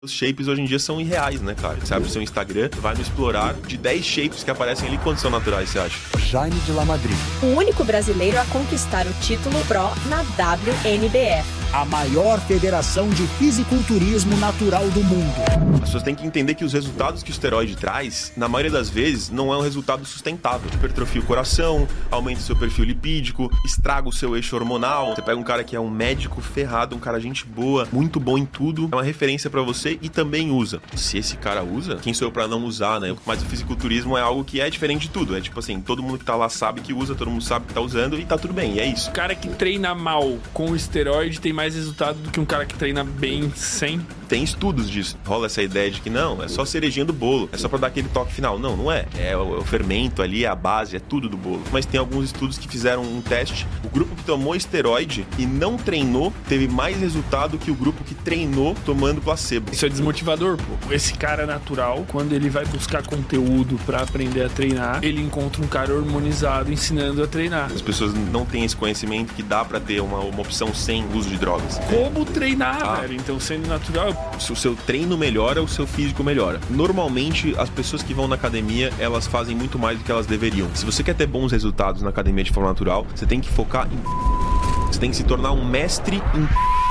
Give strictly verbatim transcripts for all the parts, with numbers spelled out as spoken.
Os shapes hoje em dia são irreais, né, cara? Você abre o seu Instagram, vai no explorar, de dez shapes que aparecem ali, quantos são naturais, você acha? Jaime de Lamadrid. O único brasileiro a conquistar o título Pro na W N B F. A maior federação de fisiculturismo natural do mundo. As pessoas têm que entender que os resultados que o esteroide traz, na maioria das vezes, não é um resultado sustentável. Hipertrofia o coração, aumenta o seu perfil lipídico, estraga o seu eixo hormonal. Você pega um cara que é um médico ferrado, um cara gente boa, muito bom em tudo, é uma referência pra você e também usa. Se esse cara usa, quem sou eu pra não usar, né? Mas o fisiculturismo é algo que é diferente de tudo. É tipo assim, todo mundo que tá lá sabe que usa, todo mundo sabe que tá usando e tá tudo bem, e é isso. O cara que treina mal com o esteroide tem mais resultado do que um cara que treina bem sem. Tem estudos disso. Rola essa ideia de que não, é só cerejinha do bolo, é só pra dar aquele toque final. Não, não é. É o, é o fermento ali, é a base, é tudo do bolo. Mas tem alguns estudos que fizeram um teste. O grupo que tomou esteroide e não treinou teve mais resultado que o grupo que treinou tomando placebo. Isso é desmotivador, pô. Esse cara natural, quando ele vai buscar conteúdo pra aprender a treinar, ele encontra um cara hormonizado ensinando a treinar. As pessoas não têm esse conhecimento que dá pra ter uma, uma opção sem uso de drogas. Como treinar, Ah. velho? Então, sendo natural... Se o seu treino melhora, o seu físico melhora. Normalmente, as pessoas que vão na academia, elas fazem muito mais do que elas deveriam. Se você quer ter bons resultados na academia de forma natural, você tem que focar em... Você tem que se tornar um mestre em...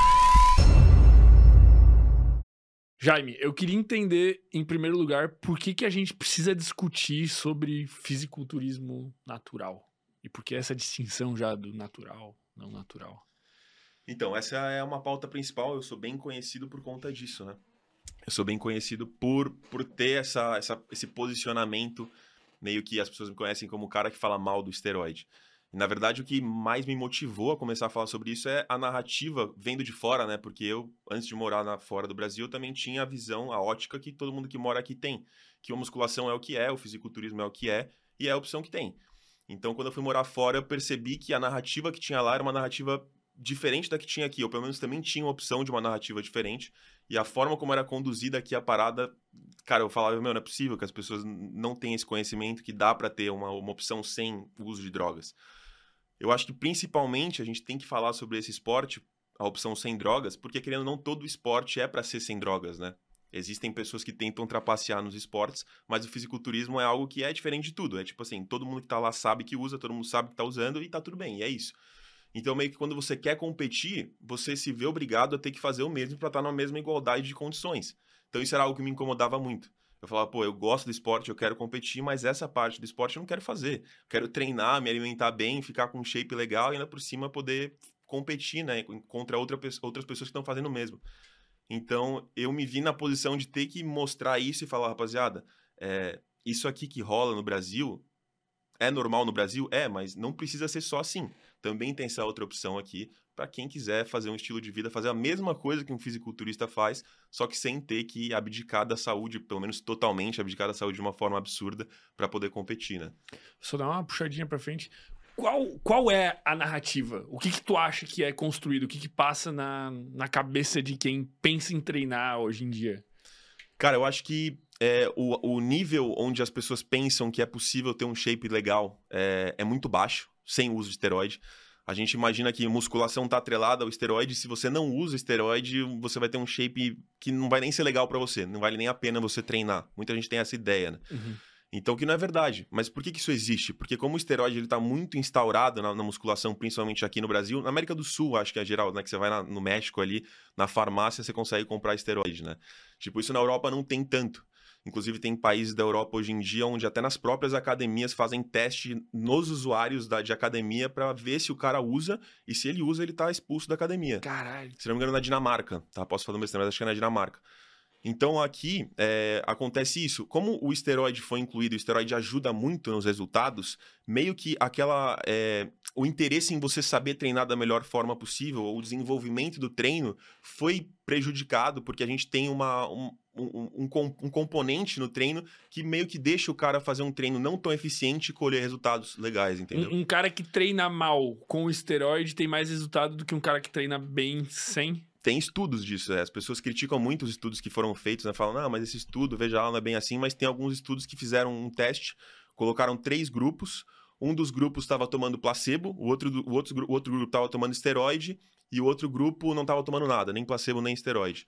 Jaime, eu queria entender, em primeiro lugar, por que, que a gente precisa discutir sobre fisiculturismo natural. E por que essa distinção já do natural, não natural? Então, essa é uma pauta principal. Eu sou bem conhecido por conta disso, né? Eu sou bem conhecido por, por ter essa, essa, esse posicionamento, meio que as pessoas me conhecem como o cara que fala mal do esteroide. E, na verdade, o que mais me motivou a começar a falar sobre isso é a narrativa vendo de fora, né? Porque eu, antes de morar na, fora do Brasil, eu também tinha a visão, a ótica que todo mundo que mora aqui tem. Que a musculação é o que é, o fisiculturismo é o que é, e é a opção que tem. Então, quando eu fui morar fora, eu percebi que a narrativa que tinha lá era uma narrativa diferente da que tinha aqui, ou pelo menos também tinha uma opção de uma narrativa diferente, e a forma como era conduzida aqui a parada, cara, eu falava, meu, não é possível que as pessoas não tenham esse conhecimento que dá pra ter uma, uma opção sem o uso de drogas. Eu acho que principalmente a gente tem que falar sobre esse esporte, a opção sem drogas, porque querendo ou não, todo esporte é pra ser sem drogas, né? Existem pessoas que tentam trapacear nos esportes, mas o fisiculturismo é algo que é diferente de tudo, é tipo assim, todo mundo que tá lá sabe que usa, todo mundo sabe que tá usando e tá tudo bem, e é isso. Então, meio que quando você quer competir, você se vê obrigado a ter que fazer o mesmo para estar na mesma igualdade de condições. Então, isso era algo que me incomodava muito. Eu falava, pô, eu gosto do esporte, eu quero competir, mas essa parte do esporte eu não quero fazer. Eu quero treinar, me alimentar bem, ficar com um shape legal e ainda por cima poder competir, né, contra outra, outras pessoas que estão fazendo o mesmo. Então, eu me vi na posição de ter que mostrar isso e falar, rapaziada, é, isso aqui que rola no Brasil... É normal no Brasil? É, mas não precisa ser só assim. Também tem essa outra opção aqui para quem quiser fazer um estilo de vida, fazer a mesma coisa que um fisiculturista faz, só que sem ter que abdicar da saúde, pelo menos totalmente abdicar da saúde de uma forma absurda para poder competir, né? Só dar uma puxadinha pra frente. Qual, qual é a narrativa? O que que tu acha que é construído? O que que passa na, na cabeça de quem pensa em treinar hoje em dia? Cara, eu acho que é, o, o nível onde as pessoas pensam que é possível ter um shape legal é, é muito baixo, sem uso de esteroide. A gente imagina que musculação está atrelada ao esteroide. Se você não usa esteroide, você vai ter um shape que não vai nem ser legal para você. Não vale nem a pena você treinar. Muita gente tem essa ideia, né? Uhum. Então, que não é verdade. Mas por que, que isso existe? Porque como o esteroide está muito instaurado na, na musculação, principalmente aqui no Brasil, na América do Sul, acho que é geral, né? Que você vai na, no México ali, na farmácia, você consegue comprar esteroide, né? Tipo, isso na Europa não tem tanto. Inclusive, tem países da Europa hoje em dia onde até nas próprias academias fazem teste nos usuários da, de academia para ver se o cara usa e se ele usa, ele tá expulso da academia. Caralho. Se não me engano, na Dinamarca, tá? Posso falar besteira, mas acho que é na Dinamarca. Então, aqui, é, acontece isso. Como o esteroide foi incluído, o esteroide ajuda muito nos resultados, meio que aquela... É, o interesse em você saber treinar da melhor forma possível, ou o desenvolvimento do treino, foi prejudicado, porque a gente tem uma... Um, Um, um, um componente no treino que meio que deixa o cara fazer um treino não tão eficiente e colher resultados legais, entendeu? Um, um cara que treina mal com esteroide tem mais resultado do que um cara que treina bem sem? Tem estudos disso, é. As pessoas criticam muito os estudos que foram feitos, né? Falam, não, mas esse estudo, veja lá, não é bem assim, mas tem alguns estudos que fizeram um teste, colocaram três grupos, um dos grupos estava tomando placebo, o outro, o outro, o outro grupo estava tomando esteroide e o outro grupo não estava tomando nada, nem placebo nem esteroide.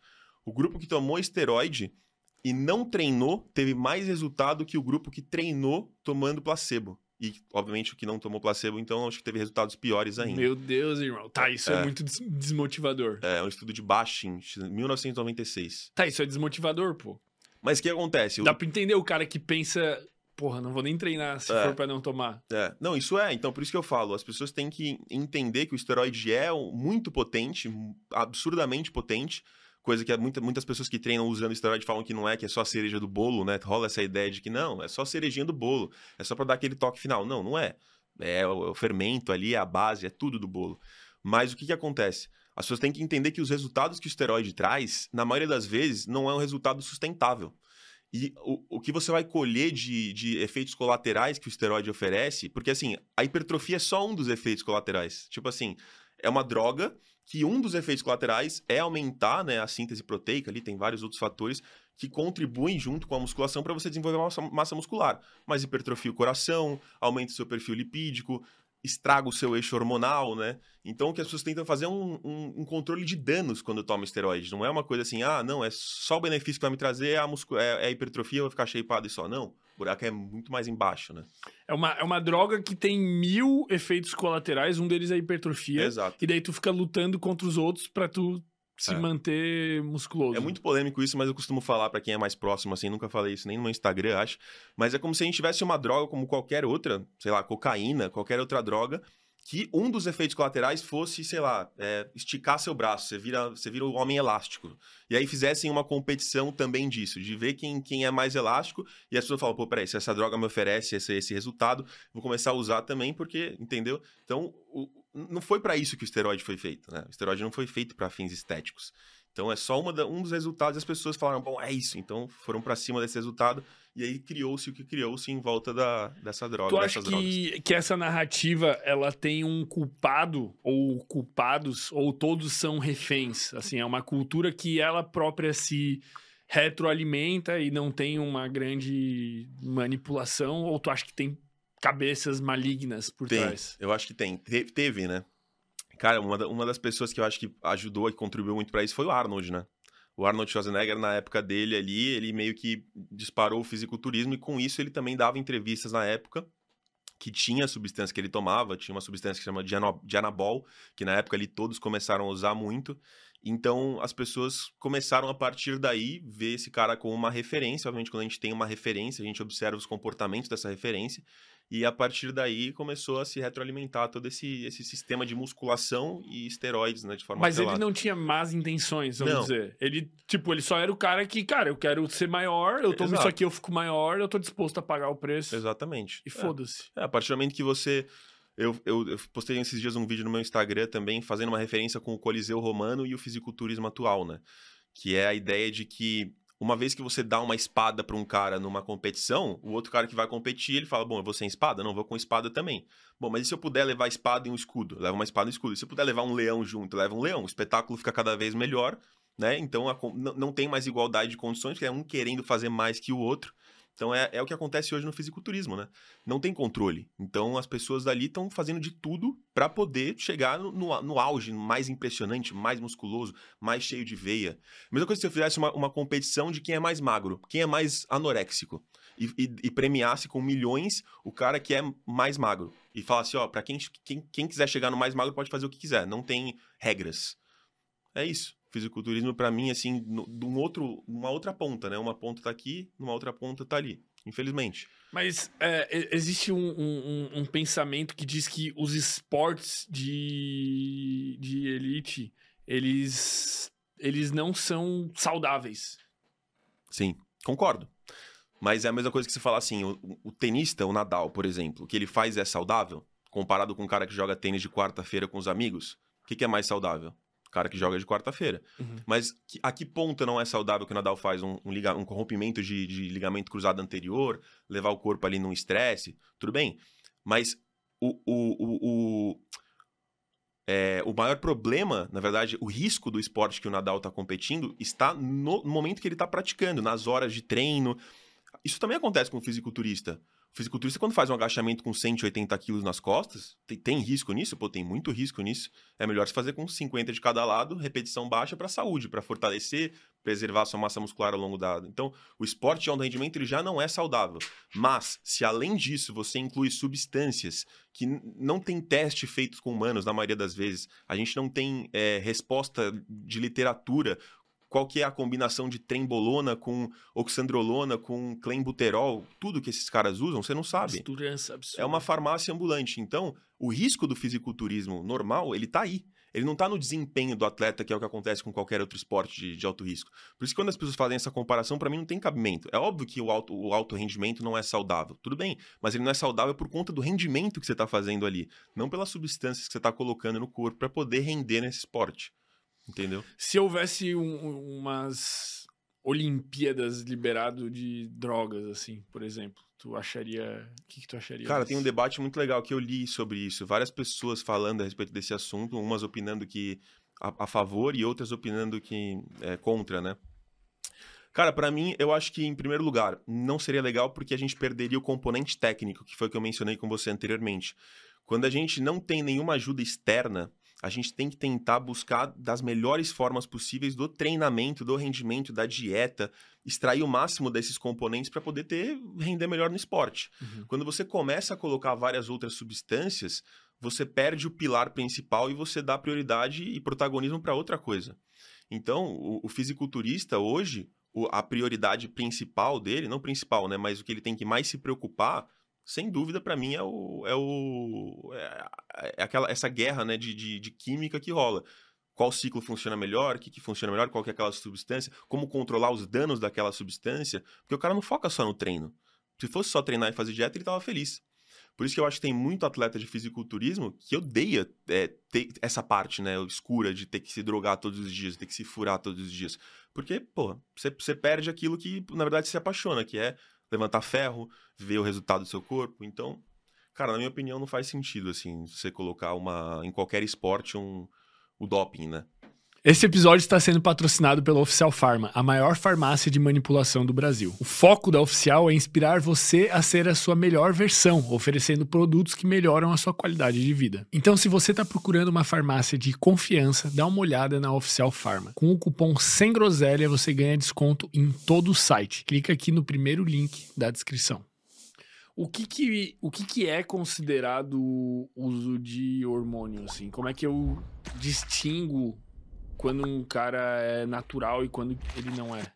O grupo que tomou esteroide e não treinou teve mais resultado que o grupo que treinou tomando placebo. E, obviamente, o que não tomou placebo, então, acho que teve resultados piores ainda. Meu Deus, irmão. Tá, isso é, é muito des- desmotivador. É, um estudo de Bashin, mil novecentos e noventa e seis. Tá, isso é desmotivador, pô. Mas o que acontece? Dá o... pra entender o cara que pensa, porra, não vou nem treinar se é. for pra não tomar. É. Não, isso é. Então, por isso que eu falo, as pessoas têm que entender que o esteroide é muito potente, absurdamente potente, coisa que muita, muitas pessoas que treinam usando esteroide falam que não é, que é só a cereja do bolo, né? Rola essa ideia de que não, é só a cerejinha do bolo, é só pra dar aquele toque final. Não, não é. É o, o fermento ali, é a base, é tudo do bolo. Mas o que que acontece? As pessoas têm que entender que os resultados que o esteroide traz, na maioria das vezes, não é um resultado sustentável. E o, o que você vai colher de, de efeitos colaterais que o esteroide oferece, porque assim, a hipertrofia é só um dos efeitos colaterais. Tipo assim, é uma droga que um dos efeitos colaterais é aumentar, né, a síntese proteica, ali tem vários outros fatores que contribuem junto com a musculação para você desenvolver massa, massa muscular. Mas hipertrofia o coração, aumenta o seu perfil lipídico, estraga o seu eixo hormonal, né? Então, o que as pessoas tentam fazer é um, um, um controle de danos quando tomam esteroide. Não é uma coisa assim, ah, não, é só o benefício que vai me trazer, é a, muscul- é, é a hipertrofia, eu vou ficar shapeado e só. Não, o buraco é muito mais embaixo, né? É uma, é uma droga que tem mil efeitos colaterais, um deles é a hipertrofia. Exato. E daí tu fica lutando contra os outros pra tu se É. manter musculoso. É muito polêmico isso, mas eu costumo falar pra quem é mais próximo, assim, nunca falei isso nem no meu Instagram, acho. Mas é como se a gente tivesse uma droga como qualquer outra, sei lá, cocaína, qualquer outra droga, que um dos efeitos colaterais fosse, sei lá, é, esticar seu braço, você vira, você vira o homem elástico. E aí fizessem uma competição também disso, de ver quem, quem é mais elástico, e as pessoas falam, pô, peraí, se essa droga me oferece esse, esse resultado, vou começar a usar também, porque, entendeu? Então, o, não foi pra isso que o esteroide foi feito, né? O esteroide não foi feito pra fins estéticos. Então, é só uma da, um dos resultados, as pessoas falaram, bom, é isso. Então, foram pra cima desse resultado, e aí criou-se o que criou-se em volta da, dessa droga, Tu dessas acha drogas. que, que essa narrativa, ela tem um culpado, ou culpados, ou todos são reféns? Assim, é uma cultura que ela própria se retroalimenta e não tem uma grande manipulação, ou tu acha que tem cabeças malignas por Tem, trás? eu acho que tem. Te- teve, né? Cara, uma, da- uma das pessoas que eu acho que ajudou e contribuiu muito pra isso foi o Arnold, né? O Arnold Schwarzenegger, na época dele ali, ele meio que disparou o fisiculturismo e com isso ele também dava entrevistas na época que tinha a substância que ele tomava, tinha uma substância que se chama Diano- Dianabol, que na época ali todos começaram a usar muito. Então as pessoas começaram a partir daí ver esse cara como uma referência. Obviamente, quando a gente tem uma referência, a gente observa os comportamentos dessa referência. E a partir daí começou a se retroalimentar todo esse, esse sistema de musculação e esteroides, né, de forma Mas ele atrelada. não tinha más intenções, vamos Não. dizer. Ele, tipo, ele só era o cara que, cara, eu quero ser maior, eu tomo Exato. isso aqui, eu fico maior, eu tô disposto a pagar o preço. Exatamente. E É. foda-se. É, a partir do momento que você... Eu, eu, eu postei esses dias um vídeo no meu Instagram também, fazendo uma referência com o Coliseu Romano e o fisiculturismo atual, né? Que é a ideia de que uma vez que você dá uma espada pra um cara numa competição, o outro cara que vai competir, ele fala, bom, eu vou sem espada? Não, vou com espada também. Bom, mas e se eu puder levar a espada e um escudo? Leva uma espada e um escudo. E se eu puder levar um leão junto, leva um leão. O espetáculo fica cada vez melhor, né? Então a, não, não tem mais igualdade de condições, porque é um querendo fazer mais que o outro. Então é, é o que acontece hoje no fisiculturismo, né? Não tem controle. Então as pessoas dali estão fazendo de tudo para poder chegar no, no, no auge mais impressionante, mais musculoso, mais cheio de veia. Mesma coisa se eu fizesse uma, uma competição de quem é mais magro, quem é mais anoréxico. E, e, e premiasse com milhões o cara que é mais magro. E falasse, ó, pra quem, quem, quem quiser chegar no mais magro pode fazer o que quiser. Não tem regras. É isso. Fisiculturismo, pra mim, assim, no, de um outro, uma outra ponta, né? Uma ponta tá aqui, uma outra ponta tá ali. Infelizmente. Mas é, e- existe um, um- um- um pensamento que diz que os esportes de, de elite, eles, eles não são saudáveis. Sim, concordo. Mas é a mesma coisa que você falar assim, o, o tenista, o Nadal, por exemplo, o que ele faz é saudável? Comparado com um cara que joga tênis de quarta-feira com os amigos, o que, que é mais saudável? O cara que joga de quarta-feira. Uhum. Mas que- a que ponto não é saudável que o Nadal faz um, um, liga- um corrompimento de, de ligamento cruzado anterior, levar o corpo ali num estresse? Tudo bem. Mas o, o, o, o, é, o maior problema, na verdade, o risco do esporte que o Nadal está competindo está no momento que ele está praticando, nas horas de treino. Isso também acontece com o fisiculturista. O fisiculturista, quando faz um agachamento com cento e oitenta quilos nas costas, tem, tem risco nisso? Pô, tem muito risco nisso. É melhor se fazer com cinquenta de cada lado, repetição baixa para saúde, para fortalecer, preservar sua massa muscular ao longo da... Então, o esporte de alto rendimento ele já não é saudável. Mas, se além disso você inclui substâncias que não tem teste feito com humanos, na maioria das vezes, a gente não tem é, resposta de literatura... Qual que é a combinação de trembolona com oxandrolona, com clenbuterol, tudo que esses caras usam, você não sabe. Misturança absurda. É uma farmácia ambulante. Então, o risco do fisiculturismo normal, ele tá aí. Ele não tá no desempenho do atleta, que é o que acontece com qualquer outro esporte de, de alto risco. Por isso que quando as pessoas fazem essa comparação, para mim não tem cabimento. É óbvio que o alto, o alto rendimento não é saudável. Tudo bem, mas ele não é saudável por conta do rendimento que você tá fazendo ali. Não pelas substâncias que você tá colocando no corpo para poder render nesse esporte. Entendeu? Se houvesse um, umas Olimpíadas liberado de drogas, assim, por exemplo, tu acharia... O que, que tu acharia? Cara, disso? tem um debate muito legal que eu li sobre isso. Várias pessoas falando a respeito desse assunto, umas opinando que a, a favor e outras opinando que é contra, né? Cara, pra mim, eu acho que, em primeiro lugar, não seria legal porque a gente perderia o componente técnico, que foi o que eu mencionei com você anteriormente. Quando a gente não tem nenhuma ajuda externa, a gente tem que tentar buscar das melhores formas possíveis do treinamento, do rendimento, da dieta, extrair o máximo desses componentes para poder ter render melhor no esporte. Uhum. Quando você começa a colocar várias outras substâncias, você perde o pilar principal e você dá prioridade e protagonismo para outra coisa. Então, o, o fisiculturista hoje, o, a prioridade principal dele, não principal, né, mas o que ele tem que mais se preocupar, sem dúvida, para mim, é, o, é, o, é, é aquela, essa guerra, né, de, de, de química que rola. Qual ciclo funciona melhor, o que, que funciona melhor, qual que é aquela substância, como controlar os danos daquela substância, porque o cara não foca só no treino. Se fosse só treinar e fazer dieta, ele tava feliz. Por isso que eu acho que tem muito atleta de fisiculturismo que odeia é, ter essa parte, né, escura de ter que se drogar todos os dias, ter que se furar todos os dias. Porque, pô, você, você perde aquilo que, na verdade, se apaixona, que é levantar ferro, ver o resultado do seu corpo. Então, cara, na minha opinião, não faz sentido, assim, você colocar uma, em qualquer esporte um, o doping, né? Esse episódio está sendo patrocinado pela Oficial Pharma, a maior farmácia de manipulação do Brasil. O foco da Oficial é inspirar você a ser a sua melhor versão, oferecendo produtos que melhoram a sua qualidade de vida. Então, se você está procurando uma farmácia de confiança, dá uma olhada na Oficial Pharma. Com o cupom sem groselha, você ganha desconto em todo o site. Clica aqui no primeiro link da descrição. O que que, o que que é considerado uso de hormônio, assim? Como é que eu distingo quando um cara é natural e quando ele não é?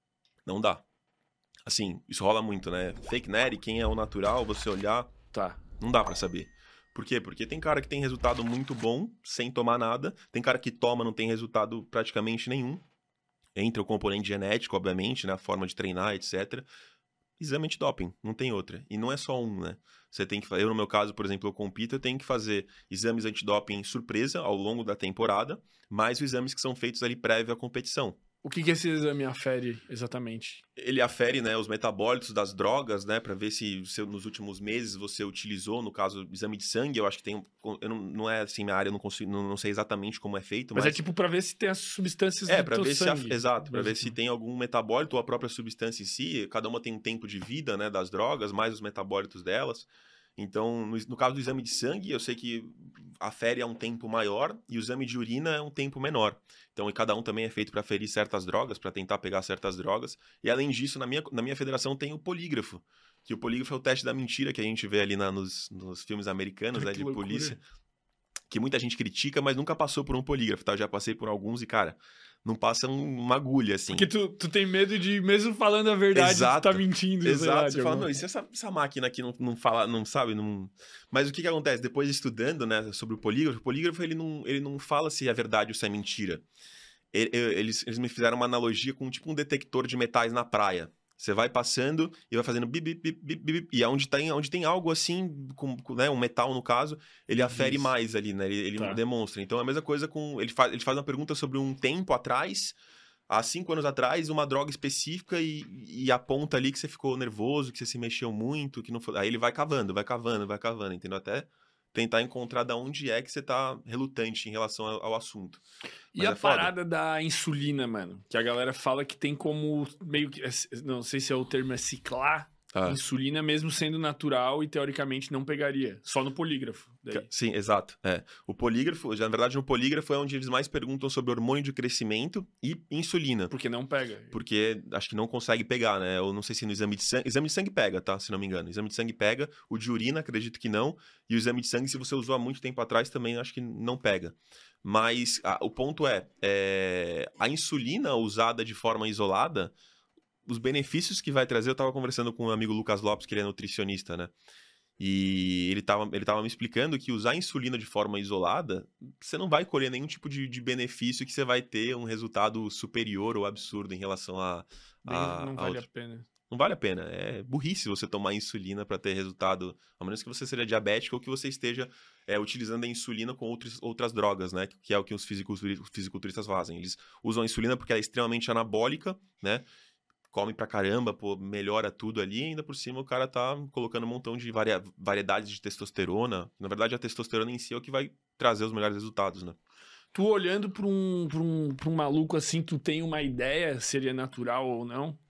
Não dá. Assim, isso rola muito, né? Fake nerd, quem é o natural, você olhar, Tá. não dá pra saber. Por quê? Porque tem cara que tem resultado muito bom sem tomar nada, tem cara que toma não tem resultado praticamente nenhum. Entra o componente genético, obviamente, né? A forma de treinar, etcétera. Exame antidoping, não tem outra. E não é só um, né? Você tem que, eu no meu caso, por exemplo, eu compito, eu tenho que fazer exames antidoping surpresa ao longo da temporada, mais os exames que são feitos ali prévio à competição. O que que esse exame afere exatamente? Ele afere, né, os metabólitos das drogas, né, para ver se, se nos últimos meses você utilizou, no caso, exame de sangue, eu acho que tem, eu não, não é assim minha área, eu não consigo, não, não sei exatamente como é feito, Mas, mas, é tipo pra ver se tem as substâncias é do para teu ver se a, sangue. exato, para ver se tem algum metabólito ou a própria substância em si, cada uma tem um tempo de vida, né, das drogas, mais os metabólitos delas. Então, no, no caso do exame de sangue, eu sei que afere a um tempo maior e o exame de urina é um tempo menor. Então, e cada um também é feito para aferir certas drogas, para tentar pegar certas drogas. E além disso, na minha, na minha federação tem o polígrafo, que o polígrafo é o teste da mentira que a gente vê ali na, nos, nos filmes americanos, né, de loucura. polícia, que muita gente critica, mas nunca passou por um polígrafo, tá? Eu já passei por alguns e, cara, não passa um, uma agulha, assim. Porque tu, tu tem medo de, mesmo falando a verdade, Exato. tu tá mentindo. sei lá, Exato, de você fala, alguma- não, e se essa, essa máquina aqui não, não fala, não sabe, não... Mas o que que acontece? Depois estudando, né, sobre o polígrafo, o polígrafo, ele não, ele não fala se é verdade ou se é mentira. Ele- Eles, eles me fizeram uma analogia com tipo um detector de metais na praia. Você vai passando e vai fazendo bip, bip, bip, bip, bip, e onde tem, onde tem algo assim, com, com, né, um metal no caso, ele afere Isso. mais ali, né, ele, ele Tá. demonstra. Então é a mesma coisa com, ele faz, ele faz uma pergunta sobre um tempo atrás, há cinco anos atrás, uma droga específica e, e aponta ali que você ficou nervoso, que você se mexeu muito, que não foi... Aí ele vai cavando, vai cavando, vai cavando, entendeu? Até tentar encontrar de onde é que você tá relutante em relação ao, ao assunto. E Mas a é foda. parada da insulina, mano? Que a galera fala que tem como meio que... Não sei se é o termo é ciclar Ah. Insulina mesmo sendo natural e teoricamente não pegaria. Só no polígrafo. Daí. Sim, exato. É. O polígrafo, já, na verdade, no polígrafo é onde eles mais perguntam sobre hormônio de crescimento e insulina. Porque não pega. Porque acho que não consegue pegar, né? Eu não sei se no exame de sangue... Exame de sangue pega, tá? Se não me engano. Exame de sangue pega. O de urina, acredito que não. E o exame de sangue, se você usou há muito tempo atrás, também acho que não pega. Mas a, o ponto é, é... A insulina usada de forma isolada, os benefícios que vai trazer... Eu tava conversando com um amigo Lucas Lopes, que ele é nutricionista, né? E ele tava, ele tava me explicando que usar insulina de forma isolada, você não vai colher nenhum tipo de, de benefício que você vai ter um resultado superior ou absurdo em relação a... a não a vale outro. a pena. Não vale a pena. É burrice você tomar insulina para ter resultado, a menos que você seja diabético ou que você esteja é, utilizando a insulina com outros, outras drogas, né? Que é o que os fisiculturistas fazem. Eles usam a insulina porque ela é extremamente anabólica, né? Come pra caramba, pô, melhora tudo ali, e ainda por cima o cara tá colocando um montão de varia variedades de testosterona. Na verdade, a testosterona em si é o que vai trazer os melhores resultados, né? Tu olhando pra um, pra um, pra um maluco assim, tu tem uma ideia se ele é natural ou não?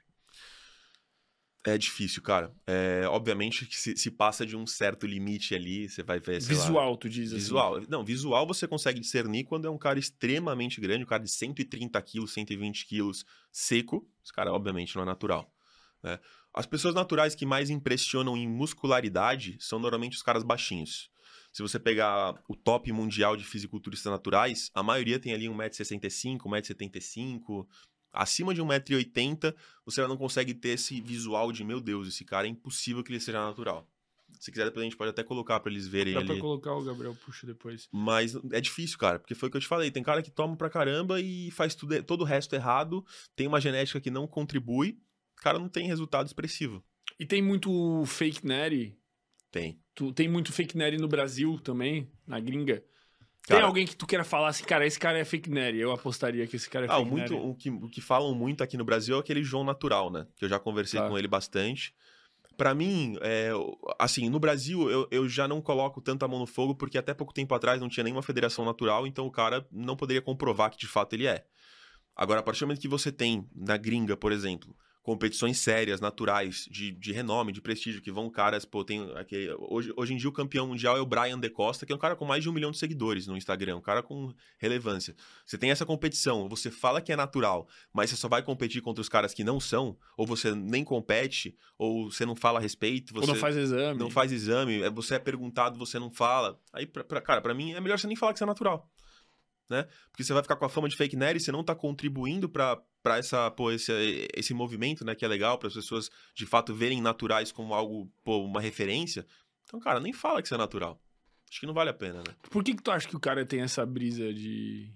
É difícil, cara. É, obviamente que se, se passa de um certo limite ali, você vai ver, sei Visual, lá, tu diz visual. assim. Não, visual você consegue discernir quando é um cara extremamente grande, um cara de cento e trinta quilos, cento e vinte quilos, seco. Esse cara, obviamente, não é natural. Né? As pessoas naturais que mais impressionam em muscularidade são normalmente os caras baixinhos. Se você pegar o top mundial de fisiculturistas naturais, a maioria tem ali um metro e sessenta e cinco, um metro e setenta e cinco... Acima de um metro e oitenta, você não consegue ter esse visual de, meu Deus, esse cara é impossível que ele seja natural. Se quiser, depois a gente pode até colocar pra eles verem Dá ali. pra colocar, o Gabriel puxa depois. Mas é difícil, cara, porque foi o que eu te falei. Tem cara que toma pra caramba e faz tudo, todo o resto errado, tem uma genética que não contribui, o cara não tem resultado expressivo. E tem muito fake neri? Tem. Tu, tem muito fake neri no Brasil também, na gringa? Cara, tem alguém que tu queira falar assim, cara, esse cara é fake neri, eu apostaria que esse cara é ah, fake muito, neri. o, que, o que falam muito aqui no Brasil é aquele João Natural, né? Que eu já conversei Tá. com ele bastante. Pra mim, é, assim, no Brasil eu, eu já não coloco tanto a mão no fogo porque até pouco tempo atrás não tinha nenhuma federação natural, então o cara não poderia comprovar que de fato ele é. Agora, a partir do momento que você tem, na gringa, por exemplo, competições sérias, naturais, de, de renome, de prestígio, que vão caras, pô, tem aquele, hoje, hoje em dia o campeão mundial é o Brian De Costa, que é um cara com mais de um milhão de seguidores no Instagram, um cara com relevância. Você tem essa competição, você fala que é natural, mas você só vai competir contra os caras que não são, ou você nem compete, ou você não fala a respeito, você Ou não faz exame. não faz exame, você é perguntado, você não fala. Aí, pra, pra, cara, pra mim é melhor você nem falar que você é natural. Né? Porque você vai ficar com a fama de fake nerd e você não tá contribuindo pra, pra essa, pô, esse, esse movimento, né, que é legal, para as pessoas de fato verem naturais como algo, pô, uma referência. Então, cara, nem fala que você é natural. Acho que não vale a pena, né? Por que que tu acha que o cara tem essa brisa de...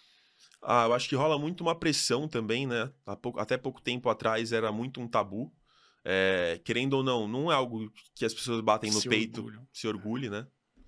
Ah, eu acho que rola muito uma pressão também, né? Há pouco, até pouco tempo atrás era muito um tabu. É, querendo ou não, não é algo que as pessoas batem no Se peito, orgulham. se orgulhe, né?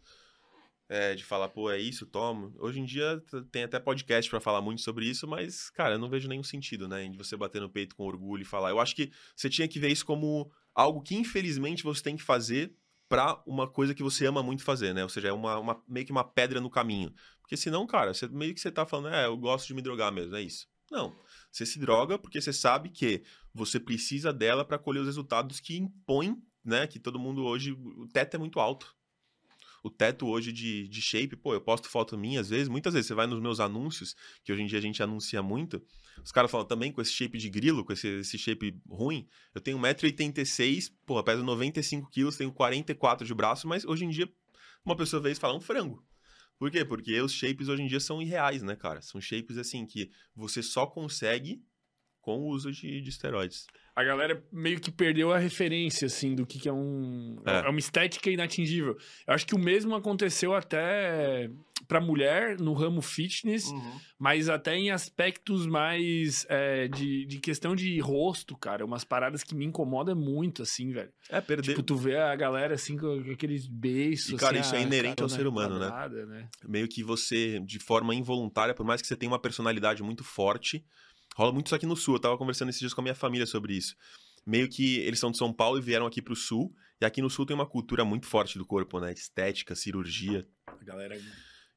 É, de falar, pô, é isso, toma. Hoje em dia tem até podcast pra falar muito sobre isso, mas, cara, eu não vejo nenhum sentido, né, de você bater no peito com orgulho e falar. Eu acho que você tinha que ver isso como algo que, infelizmente, você tem que fazer pra uma coisa que você ama muito fazer, né? Ou seja, é uma, uma, meio que uma pedra no caminho. Porque senão, cara, você, meio que você tá falando, é, eu gosto de me drogar mesmo, é isso. Não. Você se droga porque você sabe que você precisa dela pra colher os resultados que impõem, né, que todo mundo hoje... O teto é muito alto. O teto hoje de, de shape, pô, eu posto foto minha às vezes, muitas vezes você vai nos meus anúncios, que hoje em dia a gente anuncia muito, os caras falam também com esse shape de grilo, com esse, esse shape ruim, eu tenho um metro e oitenta e seis, pô, peso noventa e cinco quilos, tenho quarenta e quatro de braço, mas hoje em dia uma pessoa vê isso e fala um frango. Por quê? Porque os shapes hoje em dia são irreais, né, cara? São shapes assim que você só consegue com o uso de, de esteroides. A galera meio que perdeu a referência, assim, do que, que é um... É. é uma estética inatingível. Eu acho que o mesmo aconteceu até pra mulher no ramo fitness, uhum. mas até em aspectos mais é, de, de questão de rosto, cara. Umas paradas que me incomodam muito, assim, velho. É, perder... Tipo, tu vê a galera, assim, com aqueles beiços, e, cara, assim, isso é inerente ao ser humano, quadrada, né? né? Meio que você, de forma involuntária, por mais que você tenha uma personalidade muito forte... Rola muito isso aqui no Sul, eu tava conversando esses dias com a minha família sobre isso. Meio que eles são de São Paulo e vieram aqui pro Sul, e aqui no Sul tem uma cultura muito forte do corpo, né? Estética, cirurgia. A galera...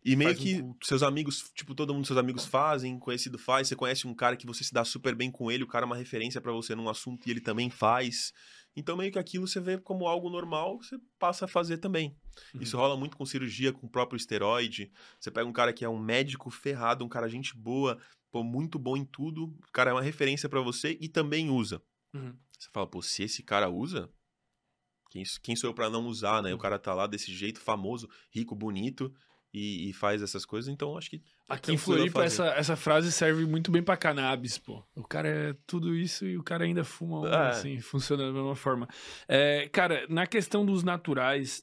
E meio Faz um que culto. seus amigos, tipo, todo mundo seus amigos fazem, conhecido faz, você conhece um cara que você se dá super bem com ele, o cara é uma referência pra você num assunto e ele também faz. Então meio que aquilo você vê como algo normal, você passa a fazer também. Uhum. Isso rola muito com cirurgia, com o próprio esteroide. Você pega um cara que é um médico ferrado, um cara gente boa, pô, muito bom em tudo, o cara é uma referência pra você e também usa. Uhum. Você fala, pô, se esse cara usa, quem, quem sou eu pra não usar, né? O cara tá lá desse jeito, famoso, rico, bonito, e, e faz essas coisas, então acho que... Aqui em tranquilo a Floripa, fazer. essa, essa frase serve muito bem pra cannabis, pô. O cara é tudo isso e o cara ainda fuma um, É. assim, funciona da mesma forma. É, cara, na questão dos naturais,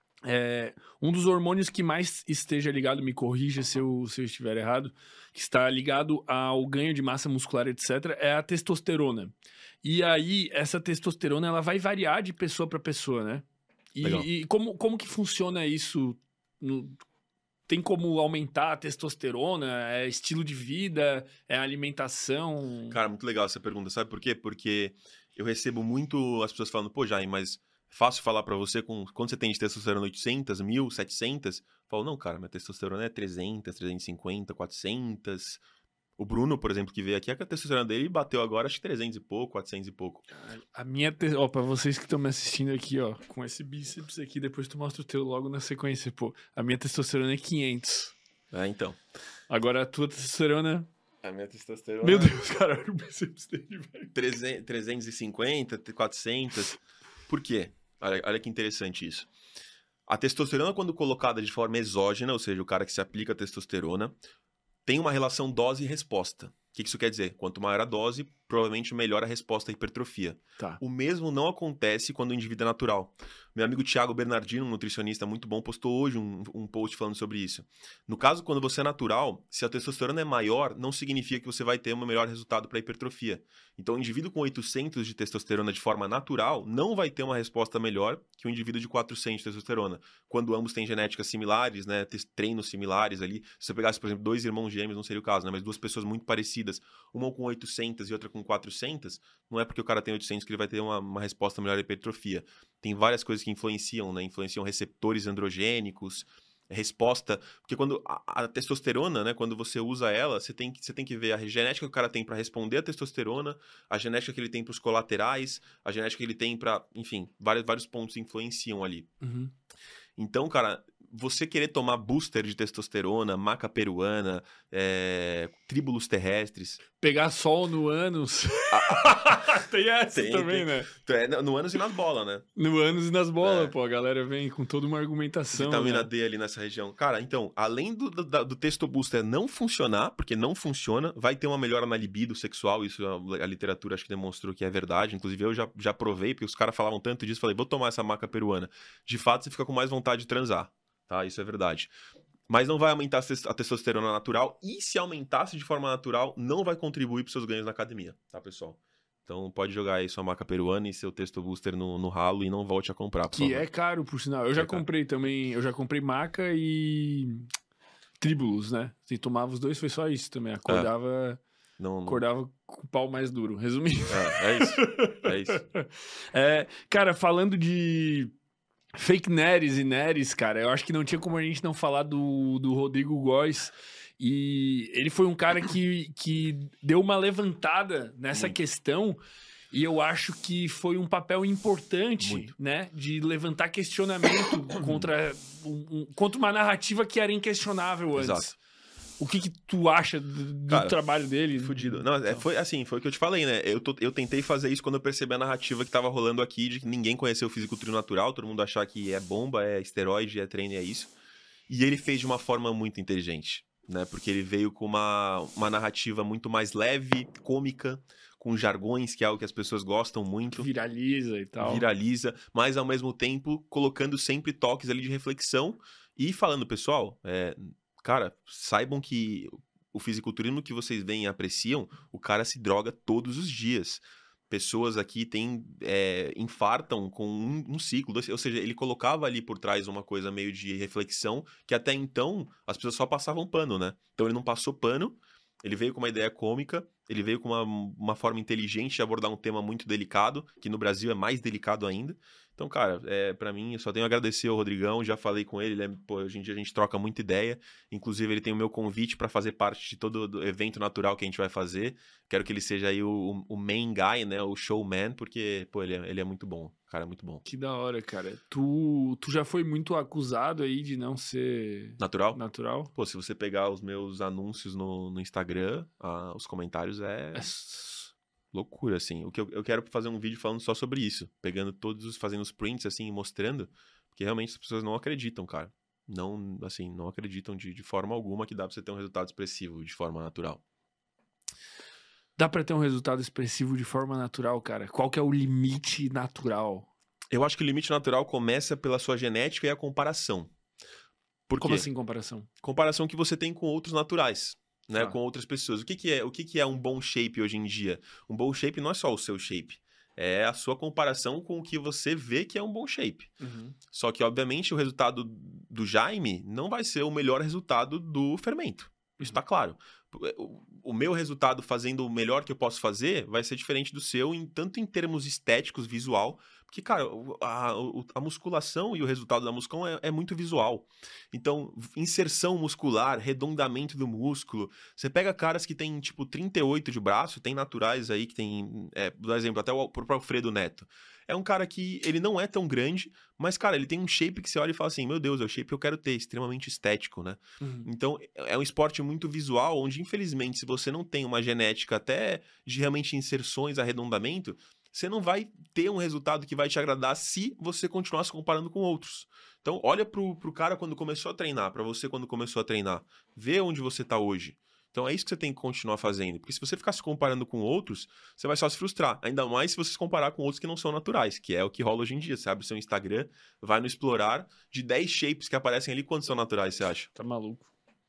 é, um dos hormônios que mais esteja ligado, me corrija se eu, se eu estiver errado, que está ligado ao ganho de massa muscular, etcétera, é a testosterona. E aí, essa testosterona, ela vai variar de pessoa pra pessoa, né? Legal. E, e como, como que funciona isso? No, tem como aumentar a testosterona? É estilo de vida? É alimentação? Cara, muito legal essa pergunta. Sabe por quê? Porque eu recebo muito as pessoas falando, pô, Jaime, mas fácil falar pra você, com quando você tem de testosterona oitocentos, mil, setecentos? Eu falo, não, cara, minha testosterona é trezentos, trezentos e cinquenta, quatrocentos. O Bruno, por exemplo, que veio aqui, a testosterona dele bateu agora, acho que trezentos e pouco, quatrocentos e pouco. A minha... Te... Ó, pra vocês que estão me assistindo aqui, ó, com esse bíceps aqui, depois tu mostra o teu logo na sequência, pô. A minha testosterona é quinhentos. É, então. Agora a tua testosterona... A minha testosterona... Meu Deus, cara, olha o bíceps dele, velho. trezentos, trezentos e cinquenta, quatrocentos. Por quê? Olha, olha que interessante isso. A testosterona, quando colocada de forma exógena, ou seja, o cara que se aplica a testosterona, tem uma relação dose e resposta. O que isso quer dizer? Quanto maior a dose, provavelmente melhor a resposta à hipertrofia. Tá. O mesmo não acontece quando o indivíduo é natural. Meu amigo Thiago Bernardino, um nutricionista muito bom, postou hoje um, um post falando sobre isso. No caso, quando você é natural, se a testosterona é maior, não significa que você vai ter um melhor resultado para a hipertrofia. Então, o indivíduo com oitocentos de testosterona de forma natural não vai ter uma resposta melhor que o indivíduo de quatrocentos de testosterona. Quando ambos têm genéticas similares, né, treinos similares ali. Se você pegasse, por exemplo, dois irmãos gêmeos, não seria o caso, né, mas duas pessoas muito parecidas, uma com oitocentos e outra com quatrocentos, não é porque o cara tem oitocentos que ele vai ter uma, uma resposta melhor à hipertrofia. Tem várias coisas que influenciam, né? Influenciam receptores androgênicos, resposta... Porque quando a, a testosterona, né? Quando você usa ela, você tem que, você tem que ver a genética que o cara tem para responder à testosterona, a genética que ele tem para os colaterais, a genética que ele tem para... Enfim, vários, vários pontos influenciam ali. Uhum. Então, cara... Você querer tomar booster de testosterona, maca peruana, é, tríbulos terrestres... Pegar sol no ânus. Tem essa Tem, também, tem. né? É, no ânus e nas bolas, né? No ânus e nas bolas, É. pô. A galera vem com toda uma argumentação. Vitamina né? D ali nessa região. Cara, então, além do, do, do testo booster não funcionar, porque não funciona, vai ter uma melhora na libido sexual, isso a, a literatura acho que demonstrou que é verdade, inclusive eu já, já provei, porque os caras falavam tanto disso, falei, vou tomar essa maca peruana. De fato, você fica com mais vontade de transar, tá? Isso é verdade. Mas não vai aumentar a testosterona natural, e se aumentasse de forma natural, não vai contribuir para seus ganhos na academia, tá, pessoal? Então pode jogar aí sua maca peruana e seu testo booster no, no ralo e não volte a comprar, por Que favor. é caro, por sinal. Eu já É caro. comprei também. Eu já comprei maca e tríbulos, né? Se tomava os dois, foi só isso também. Acordava, Não, não... acordava com o pau mais duro. Resumindo. É, é isso. É isso. É, cara, falando de fake nerds e nerds, cara, eu acho que não tinha como a gente não falar do, do Rodrigo Góes. E ele foi um cara que, que deu uma levantada nessa Muito. questão. E eu acho que foi um papel importante, Muito. né? De levantar questionamento contra, um, um- contra uma narrativa que era inquestionável antes. Exato. O que, que tu acha do, do Cara, trabalho dele? Fudido. Não, é, foi assim, foi o que eu te falei, né? Eu, tô- eu tentei fazer isso quando eu percebi a narrativa que tava rolando aqui, de que ninguém conheceu o fisiculturismo natural, todo mundo achar que é bomba, é esteroide, é treino, é isso. E ele fez de uma forma muito inteligente, né? Porque ele veio com uma, uma narrativa muito mais leve, cômica, com jargões, que é algo que as pessoas gostam muito. Viraliza e tal. Viraliza, mas ao mesmo tempo colocando sempre toques ali de reflexão e falando, pessoal, é, cara, saibam que o fisiculturismo que vocês veem e apreciam, o cara se droga todos os dias. Pessoas aqui têm, é, infartam com um, um ciclo, dois, ou seja, ele colocava ali por trás uma coisa meio de reflexão que até então as pessoas só passavam pano, né? Então ele não passou pano, ele veio com uma ideia cômica, ele veio com uma, uma forma inteligente de abordar um tema muito delicado, que no Brasil é mais delicado ainda. Então, cara, é, para mim, eu só tenho a agradecer ao Rodrigão, já falei com ele, ele é, pô, hoje em dia a gente troca muita ideia, inclusive ele tem o meu convite para fazer parte de todo o evento natural que a gente vai fazer, quero que ele seja aí o, o main guy, né, o showman, porque, pô, ele é, ele é muito bom, cara, é muito bom. Que da hora, cara. Tu, tu já foi muito acusado aí de não ser... Natural? Natural? Pô, se você pegar os meus anúncios no, no Instagram, ah, os comentários é... é... loucura, assim. O que eu, eu quero fazer um vídeo falando só sobre isso. Pegando todos os... fazendo os prints, assim, e mostrando. Porque realmente as pessoas não acreditam, cara. Não, assim, não acreditam de, de forma alguma que dá pra você ter um resultado expressivo de forma natural. Dá pra ter um resultado expressivo de forma natural, cara? Qual que é o limite natural? Eu acho que o limite natural começa pela sua genética e a comparação. Por Como quê? assim comparação? Comparação que você tem com outros naturais. Né, Ah. com outras pessoas. O que, que, é, o que, que é um bom shape hoje em dia? Um bom shape não é só o seu shape. É a sua comparação com o que você vê que é um bom shape. Uhum. Só que, obviamente, o resultado do Jaime não vai ser o melhor resultado do Fermento. Isso tá claro. O, o meu resultado fazendo o melhor que eu posso fazer vai ser diferente do seu, em, tanto em termos estéticos, visual. Porque, cara, a, a musculação e o resultado da musculação é, é muito visual. Então, inserção muscular, arredondamento do músculo. Você pega caras que tem, tipo, trinta e oito de braço, tem naturais aí que tem, é, por exemplo, até o próprio Alfredo Neto. É um cara que, ele não é tão grande, mas, cara, ele tem um shape que você olha e fala assim, meu Deus, é o shape que eu quero ter, extremamente estético, né? Uhum. Então, é um esporte muito visual, onde, infelizmente, se você não tem uma genética até de realmente inserções, arredondamento, você não vai ter um resultado que vai te agradar se você continuar se comparando com outros. Então, olha pro, pro cara quando começou a treinar, pra você quando começou a treinar. Vê onde você tá hoje. Então, é isso que você tem que continuar fazendo. Porque se você ficar se comparando com outros, você vai só se frustrar. Ainda mais se você se comparar com outros que não são naturais, que é o que rola hoje em dia. Você abre o seu Instagram, vai no Explorar, de dez shapes que aparecem ali, quantos são naturais, você acha? Tá maluco.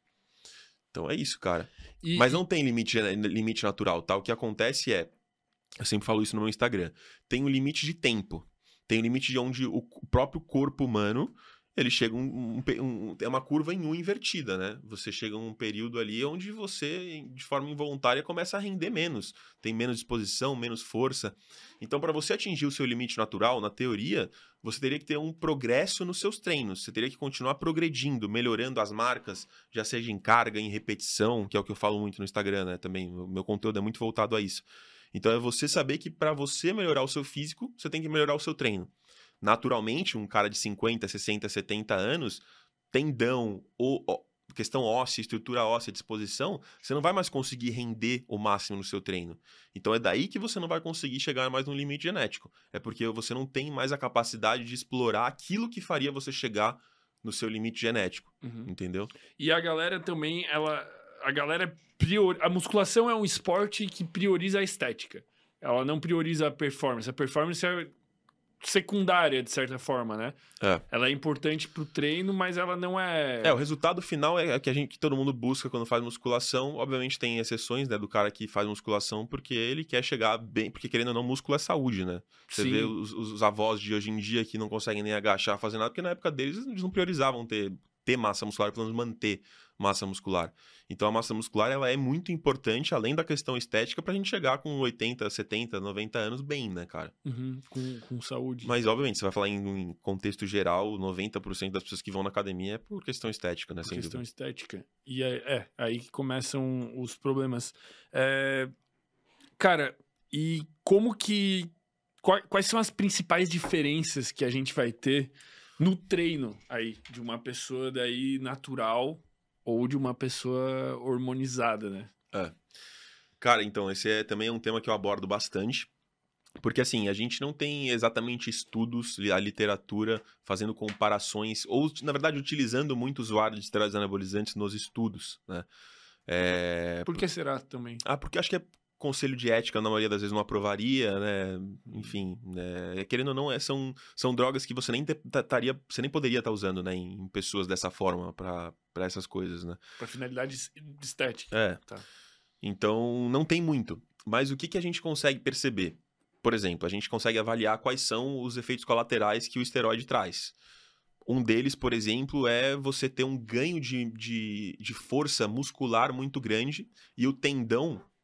Então, é isso, cara. E, Mas não tem limite, limite natural, tá? O que acontece é... Eu sempre falo isso no meu Instagram. Tem um limite de tempo. Tem um limite de onde o próprio corpo humano, ele chega um, um, um, é uma curva em U invertida, né? Você chega um período ali onde você, de forma involuntária, começa a render menos. Tem menos disposição, menos força. Então, para você atingir o seu limite natural, na teoria, você teria que ter um progresso nos seus treinos. Você teria que continuar progredindo, melhorando as marcas, já seja em carga, em repetição, que é o que eu falo muito no Instagram, né? Também, o meu conteúdo é muito voltado a isso. Então é você saber que para você melhorar o seu físico, você tem que melhorar o seu treino. Naturalmente, um cara de cinquenta, sessenta, setenta anos, tendão, ou, ó, questão óssea, estrutura óssea, disposição, você não vai mais conseguir render o máximo no seu treino. Então é daí que você não vai conseguir chegar mais num limite genético. É porque você não tem mais a capacidade de explorar aquilo que faria você chegar no seu limite genético. Uhum. Entendeu? E a galera também, ela... A galera... Prior... A musculação é um esporte que prioriza a estética. Ela não prioriza a performance. A performance é secundária, de certa forma, né? É. Ela é importante pro treino, mas ela não é... É, o resultado final é que a gente, que todo mundo busca quando faz musculação. Obviamente tem exceções, né, do cara que faz musculação porque ele quer chegar bem... Porque, querendo ou não, músculo é saúde, né? Você Sim. vê os, os avós de hoje em dia que não conseguem nem agachar, fazer nada, porque na época deles eles não priorizavam ter, ter massa muscular, pelo menos manter massa muscular. Então a massa muscular ela é muito importante, além da questão estética, pra gente chegar com oitenta, setenta, noventa anos bem, né, cara? Uhum, com, com saúde. Mas, obviamente, você vai falar em, em contexto geral, noventa por cento das pessoas que vão na academia é por questão estética, né? Por Sem questão dúvida. estética. E é, é aí que começam os problemas. É, cara, e como que... Quais, quais são as principais diferenças que a gente vai ter no treino aí de uma pessoa daí natural ou de uma pessoa hormonizada, né? É. Cara, então, esse é também é um tema que eu abordo bastante. Porque, assim, a gente não tem exatamente estudos, a literatura, fazendo comparações, ou, na verdade, utilizando muito usuário de esteroides anabolizantes nos estudos, né? É... Por que será também? Ah, porque acho que é conselho de ética, na maioria das vezes, não aprovaria, né? Enfim, né? Querendo ou não, é, são, são drogas que você nem taria, você nem poderia estar usando, né? Em, em pessoas dessa forma, para essas coisas, né? Para finalidade estética. É. Tá. Então, não tem muito. Mas o que, que a gente consegue perceber? Por exemplo, a gente consegue avaliar quais são os efeitos colaterais que o esteroide traz. Um deles, por exemplo, é você ter um ganho de, de, de força muscular muito grande e o tendão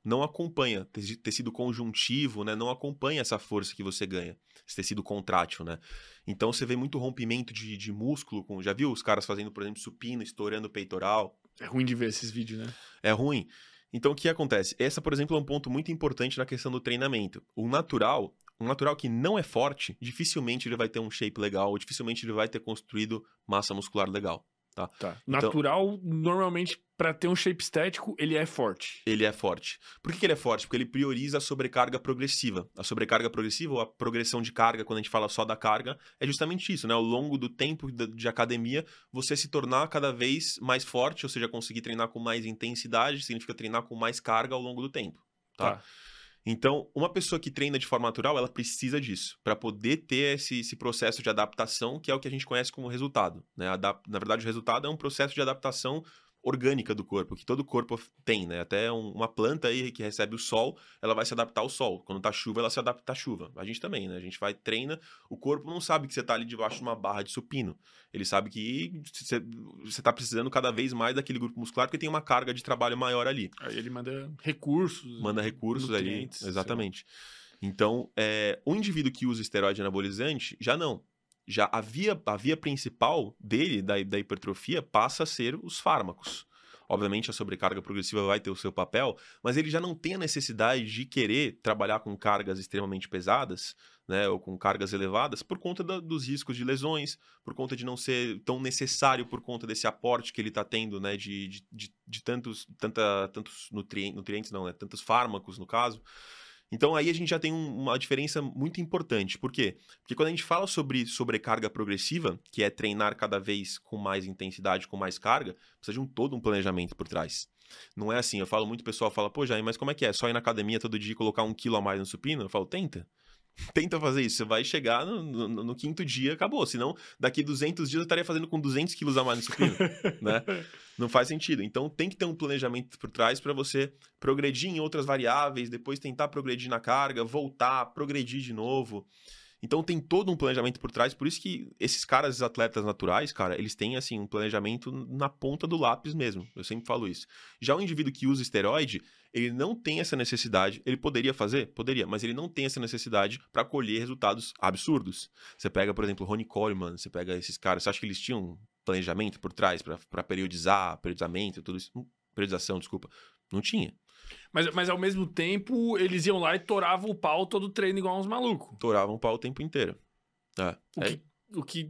não acompanha, tecido conjuntivo, né, não acompanha essa força que você ganha, esse tecido contrátil, né? Então você vê muito rompimento de, de músculo, com, já viu os caras fazendo, por exemplo, supino, estourando o peitoral? É ruim de ver esses vídeos, né? É ruim. Então o que acontece? Essa, por exemplo, é um ponto muito importante na questão do treinamento. O natural, um natural que não é forte, dificilmente ele vai ter um shape legal, ou dificilmente ele vai ter construído massa muscular legal. Tá. Tá. Então, Natural, normalmente, pra ter um shape estético, ele é forte. ele é forte. Por que, que ele é forte? Porque ele prioriza a sobrecarga progressiva. A sobrecarga progressiva, ou a progressão de carga, quando a gente fala só da carga, é justamente isso, né? Ao longo do tempo de, de academia, você se tornar cada vez mais forte, ou seja, conseguir treinar com mais intensidade, significa treinar com mais carga ao longo do tempo. Tá? Tá. Então, uma pessoa que treina de forma natural, ela precisa disso, para poder ter esse, esse processo de adaptação, que é o que a gente conhece como resultado, né? Adap- Na verdade, o resultado é um processo de adaptação orgânica do corpo, que todo corpo tem, né? Até um- uma planta aí que recebe o sol, ela vai se adaptar ao sol. Quando tá chuva, ela se adapta à chuva. A gente também, né? A gente vai, treina, o corpo não sabe que você tá ali debaixo de uma barra de supino. Ele sabe que você, você tá precisando cada vez mais daquele grupo muscular, porque tem uma carga de trabalho maior ali. Aí ele manda recursos. Manda recursos ali, nutrientes, exatamente. Então, é, o indivíduo que usa esteroide anabolizante, já não. Já a via, a via principal dele, da, da hipertrofia, passa a ser os fármacos. Obviamente, a sobrecarga progressiva vai ter o seu papel, mas ele já não tem a necessidade de querer trabalhar com cargas extremamente pesadas, né, ou com cargas elevadas, por conta da, dos riscos de lesões, por conta de não ser tão necessário, por conta desse aporte que ele está tendo, né, de, de, de, de tantos, tanta, tantos nutrientes, nutrientes não, né, tantos fármacos, no caso. Então, aí a gente já tem um, uma diferença muito importante. Por quê? Porque quando a gente fala sobre sobrecarga progressiva, que é treinar cada vez com mais intensidade, com mais carga, precisa de um todo um planejamento por trás. Não é assim, eu falo muito, o pessoal fala, pô, Jair, mas como é que é? Só ir na academia todo dia e colocar um quilo a mais no supino? Eu falo, tenta. Tenta fazer isso, você vai chegar no, no, no quinto dia, acabou. Senão, daqui duzentos dias eu estaria fazendo com duzentos quilos a mais no supino, né? Não faz sentido. Então, tem que ter um planejamento por trás para você progredir em outras variáveis, depois tentar progredir na carga, voltar, progredir de novo. Então, tem todo um planejamento por trás. Por isso que esses caras, esses atletas naturais, cara, eles têm, assim, um planejamento na ponta do lápis mesmo. Eu sempre falo isso. Já o indivíduo que usa esteroide, ele não tem essa necessidade. Ele poderia fazer? Poderia, mas ele não tem essa necessidade para colher resultados absurdos. Você pega, por exemplo, o Ronnie Coleman, você pega esses caras, você acha que eles tinham um planejamento por trás para periodizar, periodizamento, tudo isso? Periodização, desculpa. Não tinha. Mas, mas ao mesmo tempo, eles iam lá e toravam o pau todo treino igual uns malucos. Toravam o pau o tempo inteiro. É. O, É. que, o que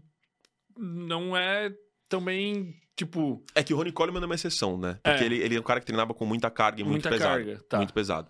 não é também, tipo... É que o Ronnie Coleman é uma exceção, né? Porque É. ele, ele é um cara que treinava com muita carga e muito Muita pesado. carga, tá. Muito pesado.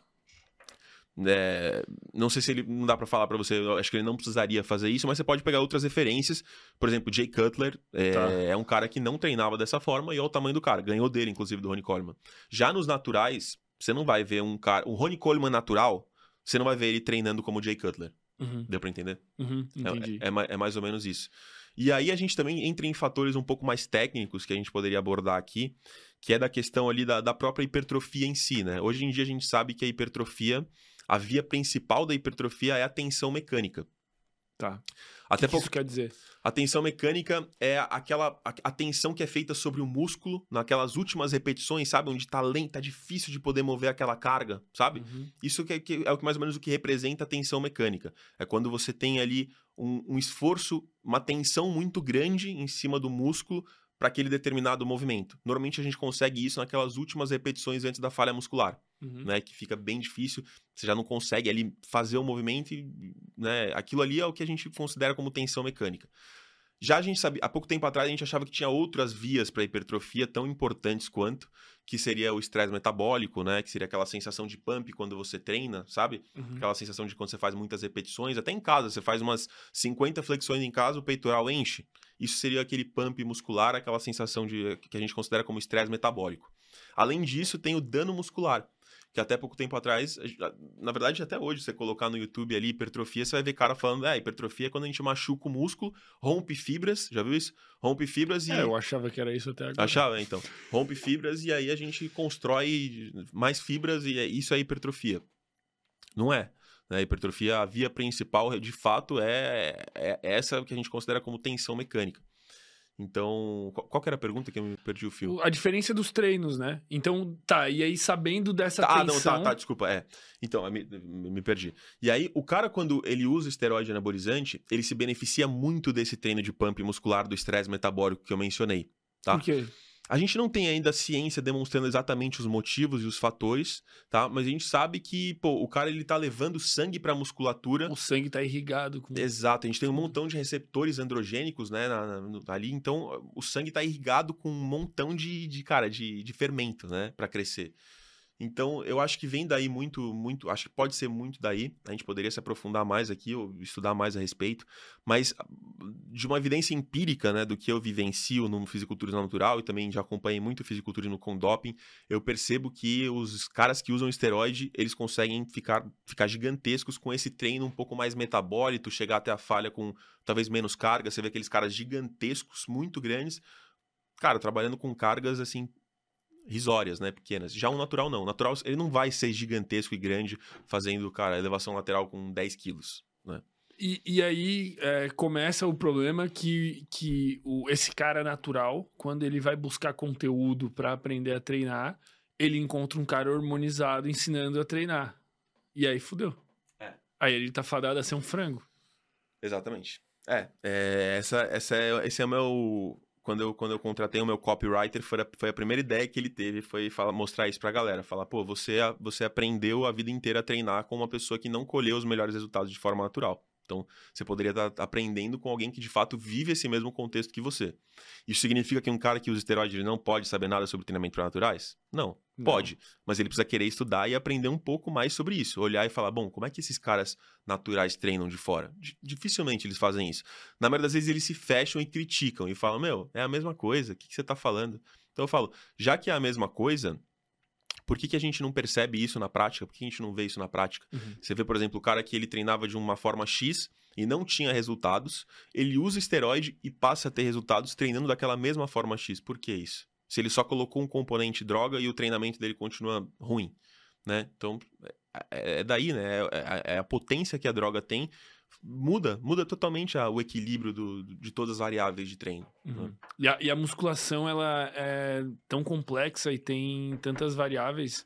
É, não sei se ele... Não dá pra falar pra você, eu acho que ele não precisaria fazer isso, mas você pode pegar outras referências. Por exemplo, Jay Cutler é, Tá. é um cara que não treinava dessa forma e olha o tamanho do cara. Ganhou dele, inclusive, do Ronnie Coleman. Já nos naturais, você não vai ver um cara... Um Ronnie Coleman natural, você não vai ver ele treinando como o Jay Cutler. Uhum, Deu pra entender? uhum, entendi. É, é, ma- é mais ou menos isso. E aí a gente também entra em fatores um pouco mais técnicos que a gente poderia abordar aqui, que é da questão ali da, da própria hipertrofia em si, né? Hoje em dia a gente sabe que a hipertrofia, a via principal da hipertrofia é a tensão mecânica. Tá. Até O que pouco isso quer dizer? A tensão mecânica é aquela a, a tensão que é feita sobre o músculo naquelas últimas repetições, sabe? Onde tá lento, tá difícil de poder mover aquela carga, sabe? Uhum. Isso que é, que é o que mais ou menos o que representa a tensão mecânica. É quando você tem ali um, um esforço, uma tensão muito grande em cima do músculo para aquele determinado movimento. Normalmente a gente consegue isso naquelas últimas repetições antes da falha muscular, Uhum. né? Que fica bem difícil, você já não consegue ali fazer o movimento e, né? Aquilo ali é o que a gente considera como tensão mecânica. Já a gente sabia, há pouco tempo atrás a gente achava que tinha outras vias para hipertrofia tão importantes quanto, que seria o estresse metabólico, né? Que seria aquela sensação de pump quando você treina, sabe? Uhum. Aquela sensação de quando você faz muitas repetições, até em casa, você faz umas cinquenta flexões em casa, o peitoral enche. Isso seria aquele pump muscular, aquela sensação de que a gente considera como estresse metabólico. Além disso, tem o dano muscular, que até pouco tempo atrás, na verdade até hoje, você colocar no YouTube ali hipertrofia, você vai ver cara falando, é, hipertrofia é quando a gente machuca o músculo, rompe fibras, já viu isso? Rompe fibras e... É, eu achava que era isso até agora. Achava, então. Rompe fibras e aí a gente constrói mais fibras e isso é hipertrofia. Não é. A hipertrofia, a via principal, de fato, é, é essa que a gente considera como tensão mecânica. Então, qual, qual que era a pergunta que eu me perdi o fio? A diferença dos treinos, né? Então, tá, e aí sabendo dessa Ah, tensão... não, tá, tá, desculpa, é. Então, eu me, me perdi. E aí, o cara, quando ele usa esteroide anabolizante, ele se beneficia muito desse treino de pump muscular do estresse metabólico que eu mencionei, tá? Por quê? A gente não tem ainda ciência demonstrando exatamente os motivos e os fatores, tá? Mas a gente sabe que, pô, o cara, ele tá levando sangue pra musculatura. O sangue tá irrigado com... Exato, a gente tem um montão de receptores androgênicos, né, na, na, no, ali, então o sangue tá irrigado com um montão de, de cara, de, de fermento, né, pra crescer. Então, eu acho que vem daí muito, muito, acho que pode ser muito daí, a gente poderia se aprofundar mais aqui, ou estudar mais a respeito, mas de uma evidência empírica, né, do que eu vivencio no fisiculturismo natural, e também já acompanhei muito fisiculturismo com doping, eu percebo que os caras que usam esteroide, eles conseguem ficar, ficar gigantescos com esse treino um pouco mais metabólico, chegar até a falha com talvez menos carga, você vê aqueles caras gigantescos, muito grandes, cara, trabalhando com cargas, assim, risórias, né, pequenas. Já um natural não. O natural, ele não vai ser gigantesco e grande fazendo, cara, elevação lateral com dez quilos, né? E, e aí é, começa o problema que, que o, esse cara natural, quando ele vai buscar conteúdo para aprender a treinar, ele encontra um cara hormonizado ensinando a treinar. E aí fudeu. É. Aí ele tá fadado a ser um frango. Exatamente. É, é essa, essa é, esse é o meu... Quando eu, quando eu contratei o meu copywriter, foi a, foi a primeira ideia que ele teve, foi falar, mostrar isso pra galera. Falar, pô, você, você aprendeu a vida inteira a treinar com uma pessoa que não colheu os melhores resultados de forma natural. Então, você poderia estar aprendendo com alguém que, de fato, vive esse mesmo contexto que você. Isso significa que um cara que usa esteroide ele não pode saber nada sobre treinamento para naturais? Não, não, pode. Mas ele precisa querer estudar e aprender um pouco mais sobre isso. Olhar e falar, bom, como é que esses caras naturais treinam de fora? Dificilmente eles fazem isso. Na maioria das vezes, eles se fecham e criticam e falam, meu, é a mesma coisa, o que, que você está falando? Então, eu falo, já que é a mesma coisa... Por que, que a gente não percebe isso na prática? Por que a gente não vê isso na prática? Uhum. Você vê, por exemplo, o cara que ele treinava de uma forma X e não tinha resultados, ele usa esteroide e passa a ter resultados treinando daquela mesma forma X. Por que isso? Se ele só colocou um componente droga e o treinamento dele continua ruim, né? Então, é, é daí, né? É, é a potência que a droga tem, muda, muda totalmente a, o equilíbrio do, de todas as variáveis de treino. Uhum. Né? E, a, e a musculação, ela é tão complexa e tem tantas variáveis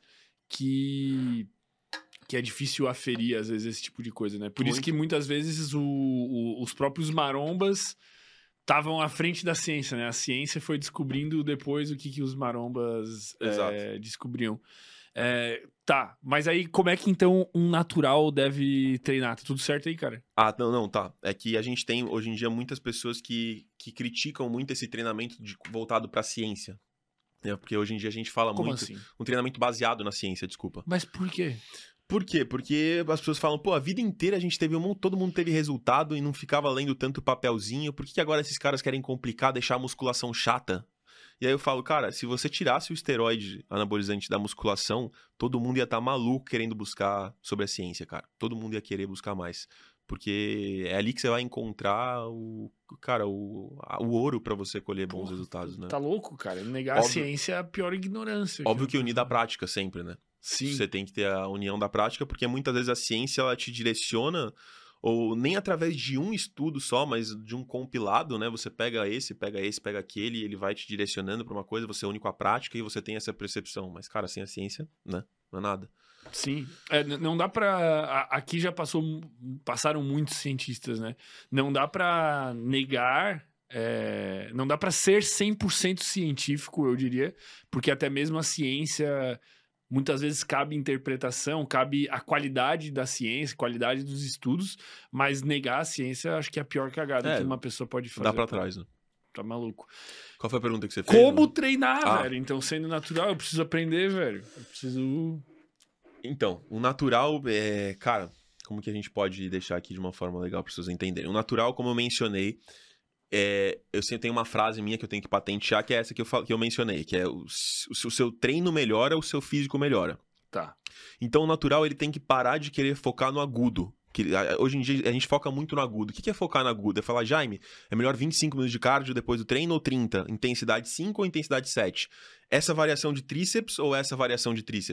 que, que é difícil aferir, às vezes, esse tipo de coisa, né? Por Muito. Isso que, muitas vezes, o, o, os próprios marombas estavam à frente da ciência, né? A ciência foi descobrindo depois o que, que os marombas é, descobriam. É, tá, mas aí como é que então um natural deve treinar? Tá tudo certo aí, cara? Ah, não, não, tá. É que a gente tem hoje em dia muitas pessoas que, que criticam muito esse treinamento de, voltado pra ciência. É, porque hoje em dia a gente fala como muito... assim? Um treinamento baseado na ciência, desculpa. Mas por quê? Por quê? Porque as pessoas falam, pô, a vida inteira a gente teve um, todo mundo teve resultado e não ficava lendo tanto papelzinho. Por que, que agora esses caras querem complicar, deixar a musculação chata? E aí eu falo, cara, se você tirasse o esteroide anabolizante da musculação, todo mundo ia estar maluco querendo buscar sobre a ciência, cara. Todo mundo ia querer buscar mais. Porque é ali que você vai encontrar o, cara, o, o ouro pra você colher bons Porra, resultados, né? Tá louco, cara. Negar óbvio, a ciência é a pior ignorância. Óbvio que unir da prática sempre, né? Sim. Você tem que ter a união da prática, porque muitas vezes a ciência, ela te direciona... Ou nem através de um estudo só, mas de um compilado, né? Você pega esse, pega esse, pega aquele, e ele vai te direcionando para uma coisa, você une com a prática e você tem essa percepção. Mas, cara, sem a ciência, né? Não é nada. Sim. É, não dá pra... Aqui já passou, passaram muitos cientistas, né? Não dá pra negar... É, não dá pra ser cem por cento científico, eu diria, porque até mesmo a ciência... Muitas vezes cabe interpretação, cabe a qualidade da ciência, qualidade dos estudos, mas negar a ciência acho que é a pior cagada é, que uma pessoa pode fazer. Dá pra trás, né? Tá maluco. Qual foi a pergunta que você fez? Como né? treinar, ah. velho? Então, sendo natural, eu preciso aprender, velho. Eu preciso... Então, o natural é... Cara, como que a gente pode deixar aqui de uma forma legal para vocês entenderem? O natural, como eu mencionei... É, eu sempre tenho uma frase minha que eu tenho que patentear, que é essa que eu, falo, que eu mencionei, que é o, o seu treino melhora, o seu físico melhora. Tá. Então o natural ele tem que parar de querer focar no agudo. Que, hoje em dia a gente foca muito no agudo. O que é focar no agudo? É falar, Jaime, é melhor vinte e cinco minutos de cardio depois do treino ou trinta? Intensidade cinco ou intensidade sete? Essa variação de tríceps ou essa variação de tríceps?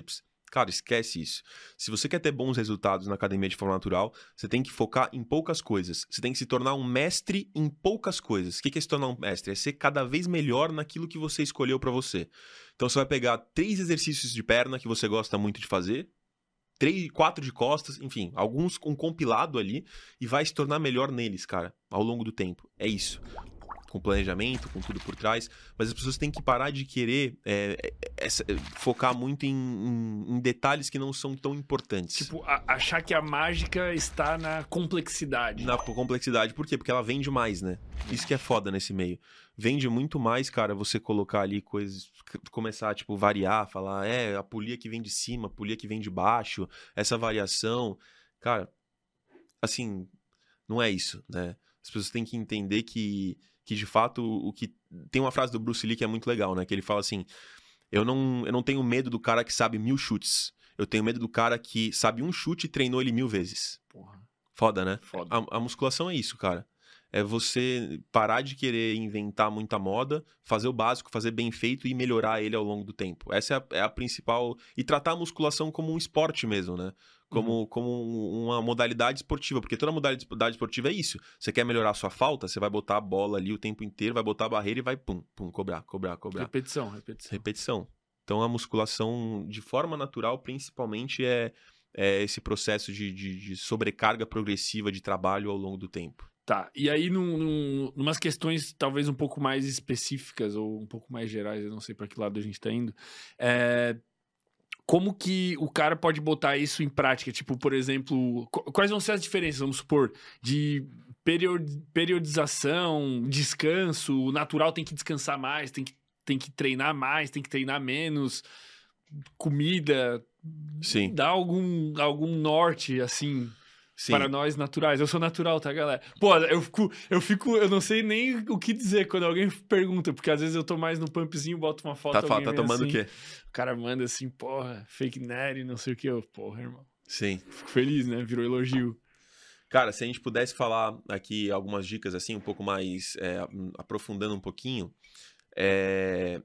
Cara, esquece isso. Se você quer ter bons resultados na academia de forma natural, você tem que focar em poucas coisas. Você tem que se tornar um mestre em poucas coisas. O que é se tornar um mestre? É ser cada vez melhor naquilo que você escolheu pra você. Então você vai pegar três exercícios de perna que você gosta muito de fazer, três, quatro de costas, enfim, alguns com um compilado ali, e vai se tornar melhor neles, cara, ao longo do tempo. É isso. Com planejamento, com tudo por trás, mas as pessoas têm que parar de querer é, é, é, focar muito em, em, em detalhes que não são tão importantes. Tipo, a, achar que a mágica está na complexidade. Na complexidade, por quê? Porque ela vende mais, né? Isso que é foda nesse meio. Vende muito mais, cara, você colocar ali coisas, começar, tipo, variar, falar, é, a polia que vem de cima, a polia que vem de baixo, essa variação. Cara, assim, não é isso, né? As pessoas têm que entender que que de fato, o que... Tem uma frase do Bruce Lee que é muito legal, né? Que ele fala assim, eu não, eu não tenho medo do cara que sabe mil chutes. Eu tenho medo do cara que sabe um chute e treinou ele mil vezes. Porra. Foda, né? Foda. A, a musculação é isso, cara. É você parar de querer inventar muita moda, fazer o básico, fazer bem feito e melhorar ele ao longo do tempo. Essa é a, é a principal... E tratar a musculação como um esporte mesmo, né? Como, uhum. como uma modalidade esportiva, porque toda modalidade esportiva é isso. Você quer melhorar a sua falta, você vai botar a bola ali o tempo inteiro, vai botar a barreira e vai pum, pum, cobrar, cobrar, cobrar. Repetição, repetição. Repetição. Então a musculação, de forma natural, principalmente é, é esse processo de, de, de sobrecarga progressiva de trabalho ao longo do tempo. Tá, e aí num, num, numas questões talvez um pouco mais específicas ou um pouco mais gerais, eu não sei para que lado a gente tá indo, é... como que o cara pode botar isso em prática? Tipo, por exemplo, quais vão ser as diferenças, vamos supor, de periodização, descanso, o natural tem que descansar mais, tem que, tem que treinar mais, tem que treinar menos, comida, Sim. dá algum, algum norte, assim... Sim. Para nós naturais. Eu sou natural, tá, galera? Pô, eu fico, eu fico... Eu não sei nem o que dizer quando alguém pergunta, porque às vezes eu tô mais no pumpzinho, boto uma foto... Tá, alguém tá tomando assim, o quê? O cara manda assim, porra, fake nerd, não sei o que. Eu, porra, irmão. Sim. Fico feliz, né? Virou elogio. Cara, se a gente pudesse falar aqui algumas dicas, assim, um pouco mais... É, aprofundando um pouquinho... É...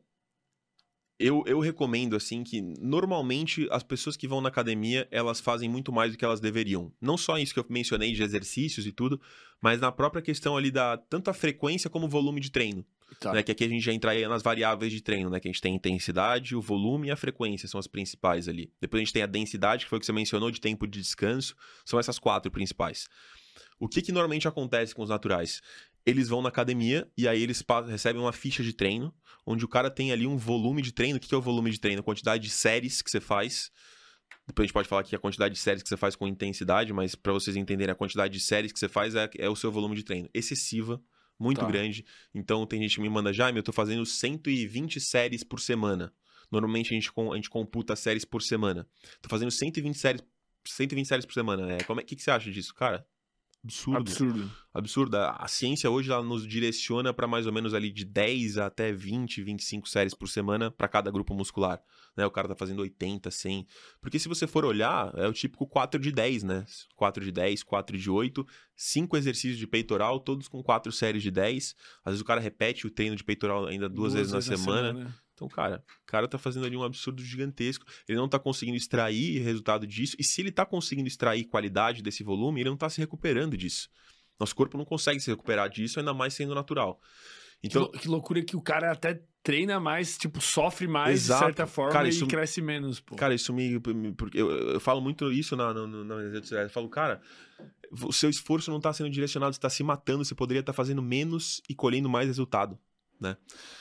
Eu, eu recomendo, assim, que normalmente as pessoas que vão na academia, elas fazem muito mais do que elas deveriam. Não só isso que eu mencionei de exercícios e tudo, mas na própria questão ali da tanto a frequência como o volume de treino. Tá. Né? Que aqui a gente já entra nas variáveis de treino, né? Que a gente tem a intensidade, o volume e a frequência, são as principais ali. Depois a gente tem a densidade, que foi o que você mencionou, de tempo de descanso. São essas quatro principais. O que, que normalmente acontece com os naturais? Eles vão na academia e aí eles recebem uma ficha de treino, onde o cara tem ali um volume de treino. O que é o volume de treino? A quantidade de séries que você faz. Depois a gente pode falar aqui a quantidade de séries que você faz com intensidade, mas para vocês entenderem, a quantidade de séries que você faz é, é o seu volume de treino. Excessiva, muito tá. grande. Então tem gente que me manda, Jaime, eu tô fazendo cento e vinte séries por semana. Normalmente a gente, a gente computa séries por semana. Tô fazendo cento e vinte séries, cento e vinte séries por semana. É, como é, que, que você acha disso, cara? Absurdo. Absurdo. Absurdo. A ciência hoje ela nos direciona para mais ou menos ali de dez até vinte, vinte e cinco séries por semana para cada grupo muscular. Né? O cara tá fazendo oitenta, cem. Porque se você for olhar, é o típico quatro de dez, né? quatro de dez, quatro de oito, cinco exercícios de peitoral, todos com quatro séries de dez. Às vezes o cara repete o treino de peitoral ainda duas, duas vezes, vezes na, na semana. semana. Então, cara, o cara tá fazendo ali um absurdo gigantesco. Ele não tá conseguindo extrair resultado disso. E se ele tá conseguindo extrair qualidade desse volume, ele não tá se recuperando disso. Nosso corpo não consegue se recuperar disso, ainda mais sendo natural. Então, que, que loucura que o cara até treina mais, tipo, sofre mais exato. de certa forma cara, e isso, cresce menos, pô. Cara, isso me... Porque eu, eu falo muito isso na, na, na redes sociais. Eu falo, cara, o seu esforço não tá sendo direcionado, você tá se matando, você poderia estar tá fazendo menos e colhendo mais resultado, né?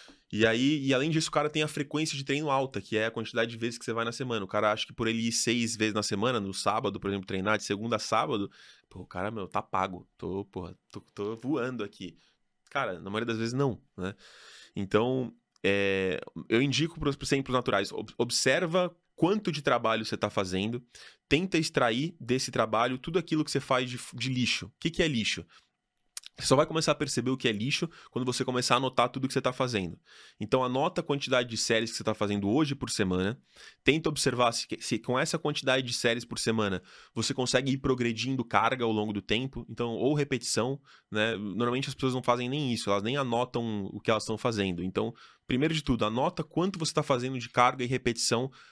E aí, e além disso, o cara tem a frequência de treino alta, que é a quantidade de vezes que você vai na semana. O cara acha que por ele ir seis vezes na semana, no sábado, por exemplo, treinar de segunda a sábado, pô, o cara, meu, tá pago. Tô, porra, tô, tô voando aqui. Cara, na maioria das vezes não, né? Então, é, eu indico sempre os naturais. Observa quanto de trabalho você tá fazendo, tenta extrair desse trabalho tudo aquilo que você faz de, de lixo. O que, que é lixo? Você só vai começar a perceber o que é lixo quando você começar a anotar tudo que você está fazendo. Então, anota a quantidade de séries que você está fazendo hoje por semana. Tenta observar se, se com essa quantidade de séries por semana você consegue ir progredindo carga ao longo do tempo. Então, ou repetição, né? Normalmente as pessoas não fazem nem isso, elas nem anotam o que elas estão fazendo. Então, primeiro de tudo, anota quanto você está fazendo de carga e repetição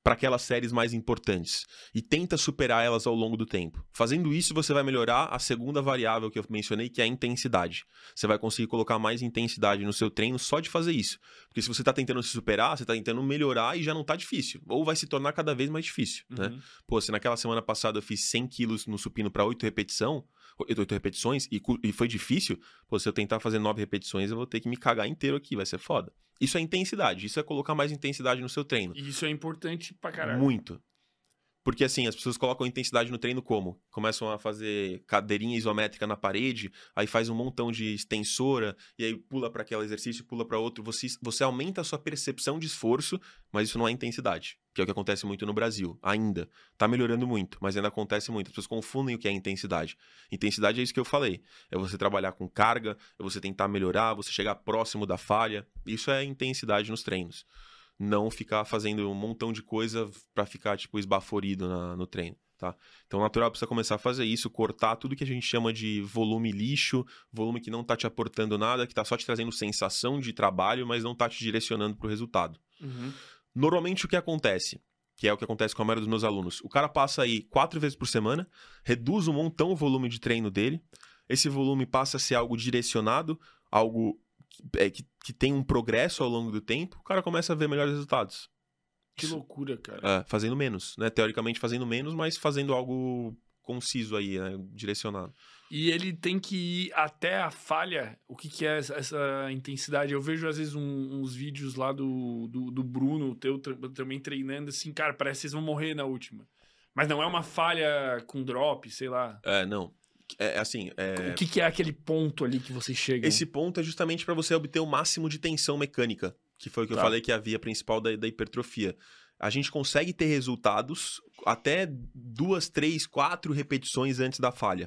para aquelas séries mais importantes e tenta superar elas ao longo do tempo. Fazendo isso, você vai melhorar a segunda variável que eu mencionei, que é a intensidade. Você vai conseguir colocar mais intensidade no seu treino só de fazer isso. Porque se você está tentando se superar, você está tentando melhorar e já não está difícil. Ou vai se tornar cada vez mais difícil, Uhum. né? Pô, se naquela semana passada eu fiz cem quilos no supino para oito repetição, oito repetições e, e foi difícil, pô, se eu tentar fazer nove repetições, eu vou ter que me cagar inteiro aqui, vai ser foda. Isso é intensidade, isso é colocar mais intensidade no seu treino. E isso é importante pra caralho. Muito. Porque assim, as pessoas colocam intensidade no treino como? Começam a fazer cadeirinha isométrica na parede, aí faz um montão de extensora, e aí pula para aquele exercício, pula para outro. Você, você aumenta a sua percepção de esforço, mas isso não é intensidade, que é o que acontece muito no Brasil, ainda. Tá melhorando muito, mas ainda acontece muito. As pessoas confundem o que é intensidade. Intensidade é isso que eu falei. É você trabalhar com carga, é você tentar melhorar, você chegar próximo da falha. Isso é intensidade nos treinos. Não ficar fazendo um montão de coisa pra ficar, tipo, esbaforido na, no treino, tá? Então, o natural precisa começar a fazer isso, cortar tudo que a gente chama de volume lixo, volume que não tá te aportando nada, que tá só te trazendo sensação de trabalho, mas não tá te direcionando pro resultado. Uhum. Normalmente, o que acontece, que é o que acontece com a maioria dos meus alunos, o cara passa aí quatro vezes por semana, reduz um montão o volume de treino dele, esse volume passa a ser algo direcionado, algo... É, que, que tem um progresso ao longo do tempo, o cara começa a ver melhores resultados. Que loucura, cara. É, fazendo menos, né? Teoricamente fazendo menos, mas fazendo algo conciso aí, né? Direcionado. E ele tem que ir até a falha. O que, que é essa, essa intensidade? Eu vejo, às vezes, um, uns vídeos lá do, do, do Bruno, teu, também treinando, assim, cara, parece que vocês vão morrer na última. Mas não é uma falha com drop, sei lá. É, não. É assim. É... O que, que é aquele ponto ali que você chega? Esse ponto é justamente para você obter o máximo de tensão mecânica, que foi o que Tá. eu falei que é a via principal da, da hipertrofia. A gente consegue ter resultados até duas, três, quatro repetições antes da falha.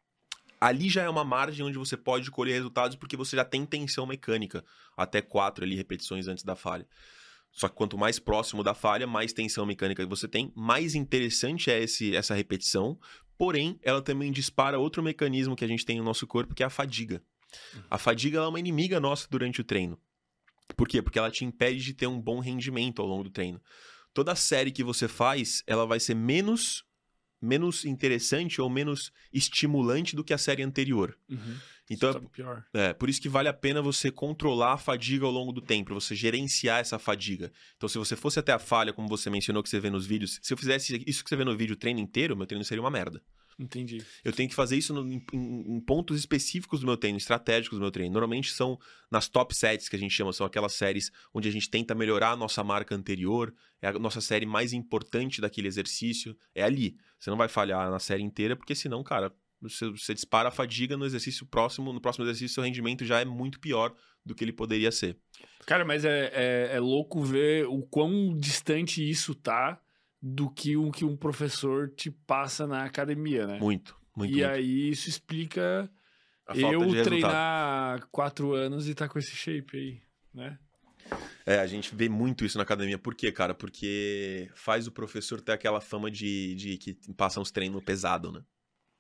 Ali já é uma margem onde você pode colher resultados porque você já tem tensão mecânica até quatro ali repetições antes da falha. Só que quanto mais próximo da falha, mais tensão mecânica você tem, mais interessante é esse, essa repetição. Porém, ela também dispara outro mecanismo que a gente tem no nosso corpo, que é a fadiga. A fadiga ela é uma inimiga nossa durante o treino. Por quê? Porque ela te impede de ter um bom rendimento ao longo do treino. Toda série que você faz, ela vai ser menos, menos interessante ou menos estimulante do que a série anterior. Uhum. Então, Tá pior. é, por isso que vale a pena você controlar a fadiga ao longo do tempo, você gerenciar essa fadiga. Então, se você fosse até a falha, como você mencionou que você vê nos vídeos, se eu fizesse isso que você vê no vídeo o treino inteiro, meu treino seria uma merda. Entendi. Eu tenho que fazer isso no, em, em pontos específicos do meu treino, estratégicos do meu treino. Normalmente são nas top sets que a gente chama, são aquelas séries onde a gente tenta melhorar a nossa marca anterior, é a nossa série mais importante daquele exercício, é ali. Você não vai falhar na série inteira, porque senão, cara... Você, você dispara a fadiga no exercício próximo, no próximo exercício seu rendimento já é muito pior do que ele poderia ser. Cara, mas é, é, é louco ver o quão distante isso tá do que o que um professor te passa na academia, né? Muito, muito, E muito. aí isso explica A falta eu de resultado. treinar quatro anos e tá com esse shape aí, né? É, a gente vê muito isso na academia. Por quê, cara? Porque faz o professor ter aquela fama de, de que passa uns treinos pesados, né?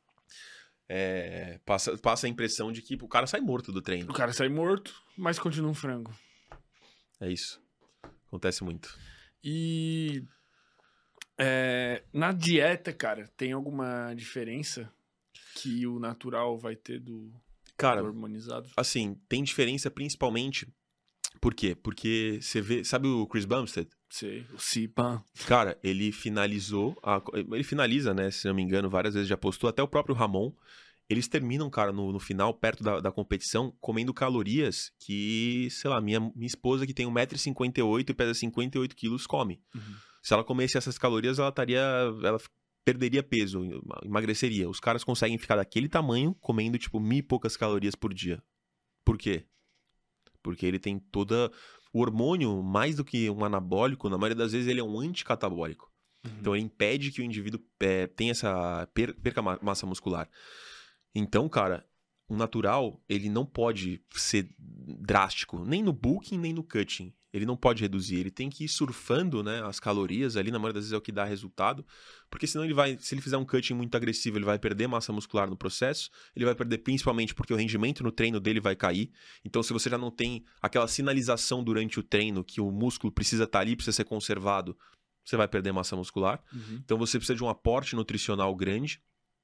É, passa, passa a impressão de que o cara sai morto do treino. O cara sai morto, mas continua um frango. É isso. Acontece muito. E é, na dieta, cara, tem alguma diferença que o natural vai ter do, Cara, do hormonizado? assim, tem diferença principalmente... Por quê? Porque você vê... Sabe o Chris Bumstead? Sei, o Cipan. Cara, ele finalizou... A, ele finaliza, né? Se não me engano, várias vezes já postou. Até o próprio Ramon. Eles terminam, cara, no, no final, perto da, da competição, comendo calorias que, sei lá, minha, minha esposa que tem um metro e cinquenta e oito e pesa cinquenta e oito quilos come. Uhum. Se ela comesse essas calorias, ela estaria... Ela perderia peso, emagreceria. Os caras conseguem ficar daquele tamanho comendo, tipo, mil e poucas calorias por dia. Por quê? Porque ele tem toda... O hormônio, mais do que um anabólico, na maioria das vezes ele é um anticatabólico. Uhum. Então ele impede que o indivíduo é, tenha essa... Per, perca massa muscular. Então, cara, o natural, ele não pode ser drástico. Nem no bulking, nem no cutting. Ele não pode reduzir. Ele tem que ir surfando, né, as calorias ali, na maioria das vezes é o que dá resultado. Porque senão ele vai... Se ele fizer um cutting muito agressivo, ele vai perder massa muscular no processo. Ele vai perder principalmente porque o rendimento no treino dele vai cair. Então, se você já não tem aquela sinalização durante o treino que o músculo precisa estar ali, precisa ser conservado, você vai perder massa muscular. Uhum. Então você precisa de um aporte nutricional grande.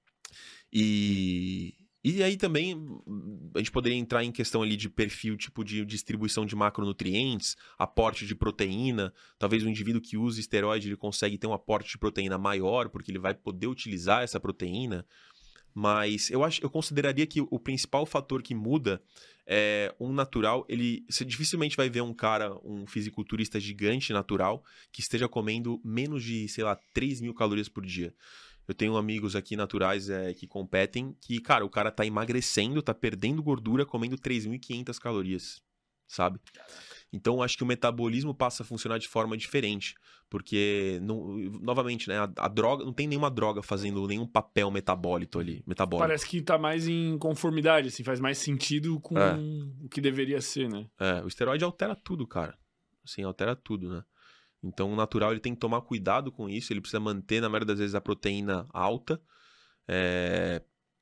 E, e aí também a gente poderia entrar em questão ali de perfil, tipo de distribuição de macronutrientes, aporte de proteína. Talvez o indivíduo que usa esteroide ele consegue ter um aporte de proteína maior, porque ele vai poder utilizar essa proteína. Mas eu acho, eu consideraria que o principal fator que muda é um natural. Ele, você dificilmente vai ver um cara, um fisiculturista gigante natural, que esteja comendo menos de, sei lá, três mil calorias por dia. Eu tenho amigos aqui naturais é, que competem, que, cara, o cara tá emagrecendo, tá perdendo gordura, comendo três mil e quinhentas calorias, sabe? Então, acho que o metabolismo passa a funcionar de forma diferente, porque, não, novamente, né, a, a droga, não tem nenhuma droga fazendo nenhum papel metabólico ali, metabólico. Parece que tá mais em conformidade, assim, faz mais sentido com É. o que deveria ser, né? É, o esteroide altera tudo, cara. Assim, altera tudo, né? Então, o natural, ele tem que tomar cuidado com isso, ele precisa manter, na maioria das vezes, a proteína alta, é...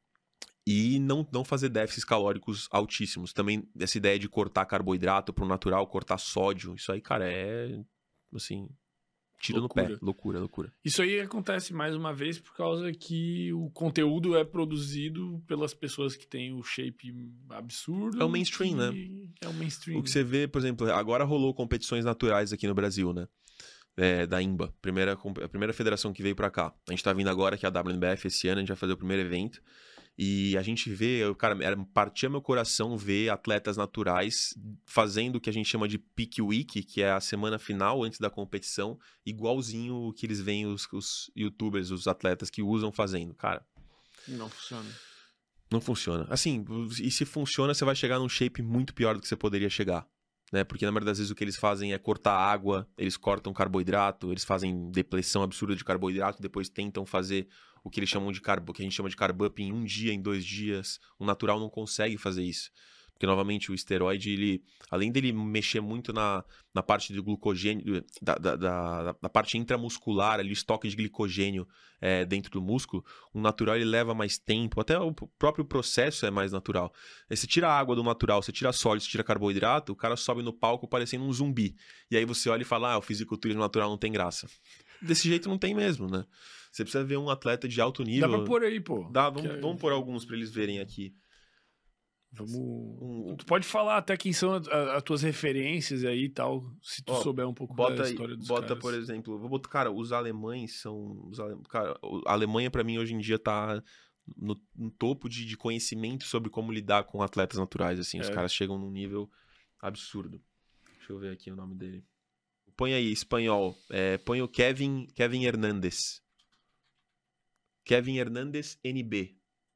e não, não fazer déficits calóricos altíssimos. Também, essa ideia de cortar carboidrato pro natural, cortar sódio, isso aí, cara, é, assim, tiro no pé. Loucura, loucura. Isso aí acontece, mais uma vez, por causa que o conteúdo é produzido pelas pessoas que têm o shape absurdo. É o mainstream, né? É o mainstream. O que você vê, por exemplo, agora rolou competições naturais aqui no Brasil, né? É, da INBA, primeira, a primeira federação que veio pra cá. A gente tá vindo agora, que é a W N B F, esse ano, a gente vai fazer o primeiro evento. E a gente vê, eu, cara, era, partia meu coração ver atletas naturais fazendo o que a gente chama de peak week, que é a semana final antes da competição, igualzinho o que eles veem os, os youtubers, os atletas que usam fazendo. Cara, não funciona. Não funciona. Assim, e se funciona, você vai chegar num shape muito pior do que você poderia chegar. Né? Porque na maioria das vezes o que eles fazem é cortar água, eles cortam carboidrato, eles fazem depressão absurda de carboidrato, depois tentam fazer o que eles chamam de carbo, que a gente chama de carb up em um dia, em dois dias. O natural não consegue fazer isso. Porque, novamente, o esteroide, ele, além dele mexer muito na, na parte do glucogênio, da, da, da, da parte intramuscular, ali, estoque de glicogênio é, dentro do músculo, o natural ele leva mais tempo, até o próprio processo é mais natural. Aí você tira a água do natural, você tira sólido, você tira carboidrato, o cara sobe no palco parecendo um zumbi. E aí você olha e fala, ah, o fisiculturismo natural não tem graça. Desse jeito não tem mesmo, né? Você precisa ver um atleta de alto nível. Dá pra pôr aí, pô. Dá, vamos, Que... vamos pôr alguns pra eles verem aqui. Vamos... Um, tu pode falar até quem são as tuas referências aí e tal, se tu ó, souber um pouco bota da aí, história dos bota, caras. por exemplo, vou botar, cara, os alemães são, os ale... cara, a Alemanha pra mim hoje em dia tá no, no topo de, de conhecimento sobre como lidar com atletas naturais, assim, é. Os caras chegam num nível absurdo. Deixa eu ver aqui o nome dele. Põe aí, espanhol, é, põe o Kevin, Kevin Hernandes. Kevin Hernandes N B.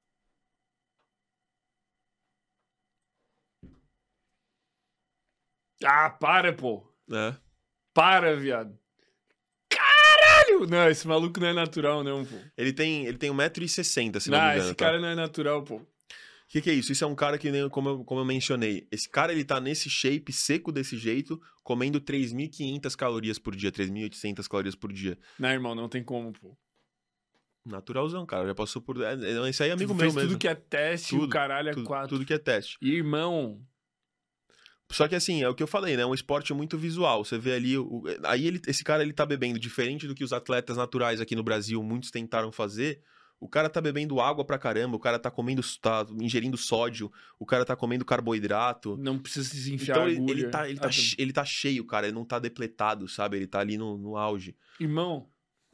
Ah, para, pô. É. Para, viado. Caralho! Não, esse maluco não é natural, não, pô. Ele tem, ele tem um metro e sessenta, se não, não me engano. Esse tá? cara não é natural, pô. O que, que é isso? Isso é um cara que, nem como eu, como eu mencionei, esse cara ele tá nesse shape seco desse jeito, comendo três mil e quinhentas calorias por dia, três mil e oitocentas calorias por dia. Não, irmão, não tem como, pô. Naturalzão, cara. Já passou por... Esse aí é amigo tu meu fez mesmo. tudo que é teste, tudo, o caralho é tudo, quatro. Tudo que é teste. Irmão... Só que assim, é o que eu falei, né? É um esporte muito visual. Você vê ali... O... Aí ele, esse cara, ele tá bebendo, diferente do que os atletas naturais aqui no Brasil, muitos tentaram fazer. O cara tá bebendo água pra caramba, o cara tá comendo, tá ingerindo sódio, o cara tá comendo carboidrato. Não precisa se enfiar então, agulha. Ele, ele, tá, ele, tá, ah, ele tá cheio, cara. Ele não tá depletado, sabe? Ele tá ali no, no auge. Irmão...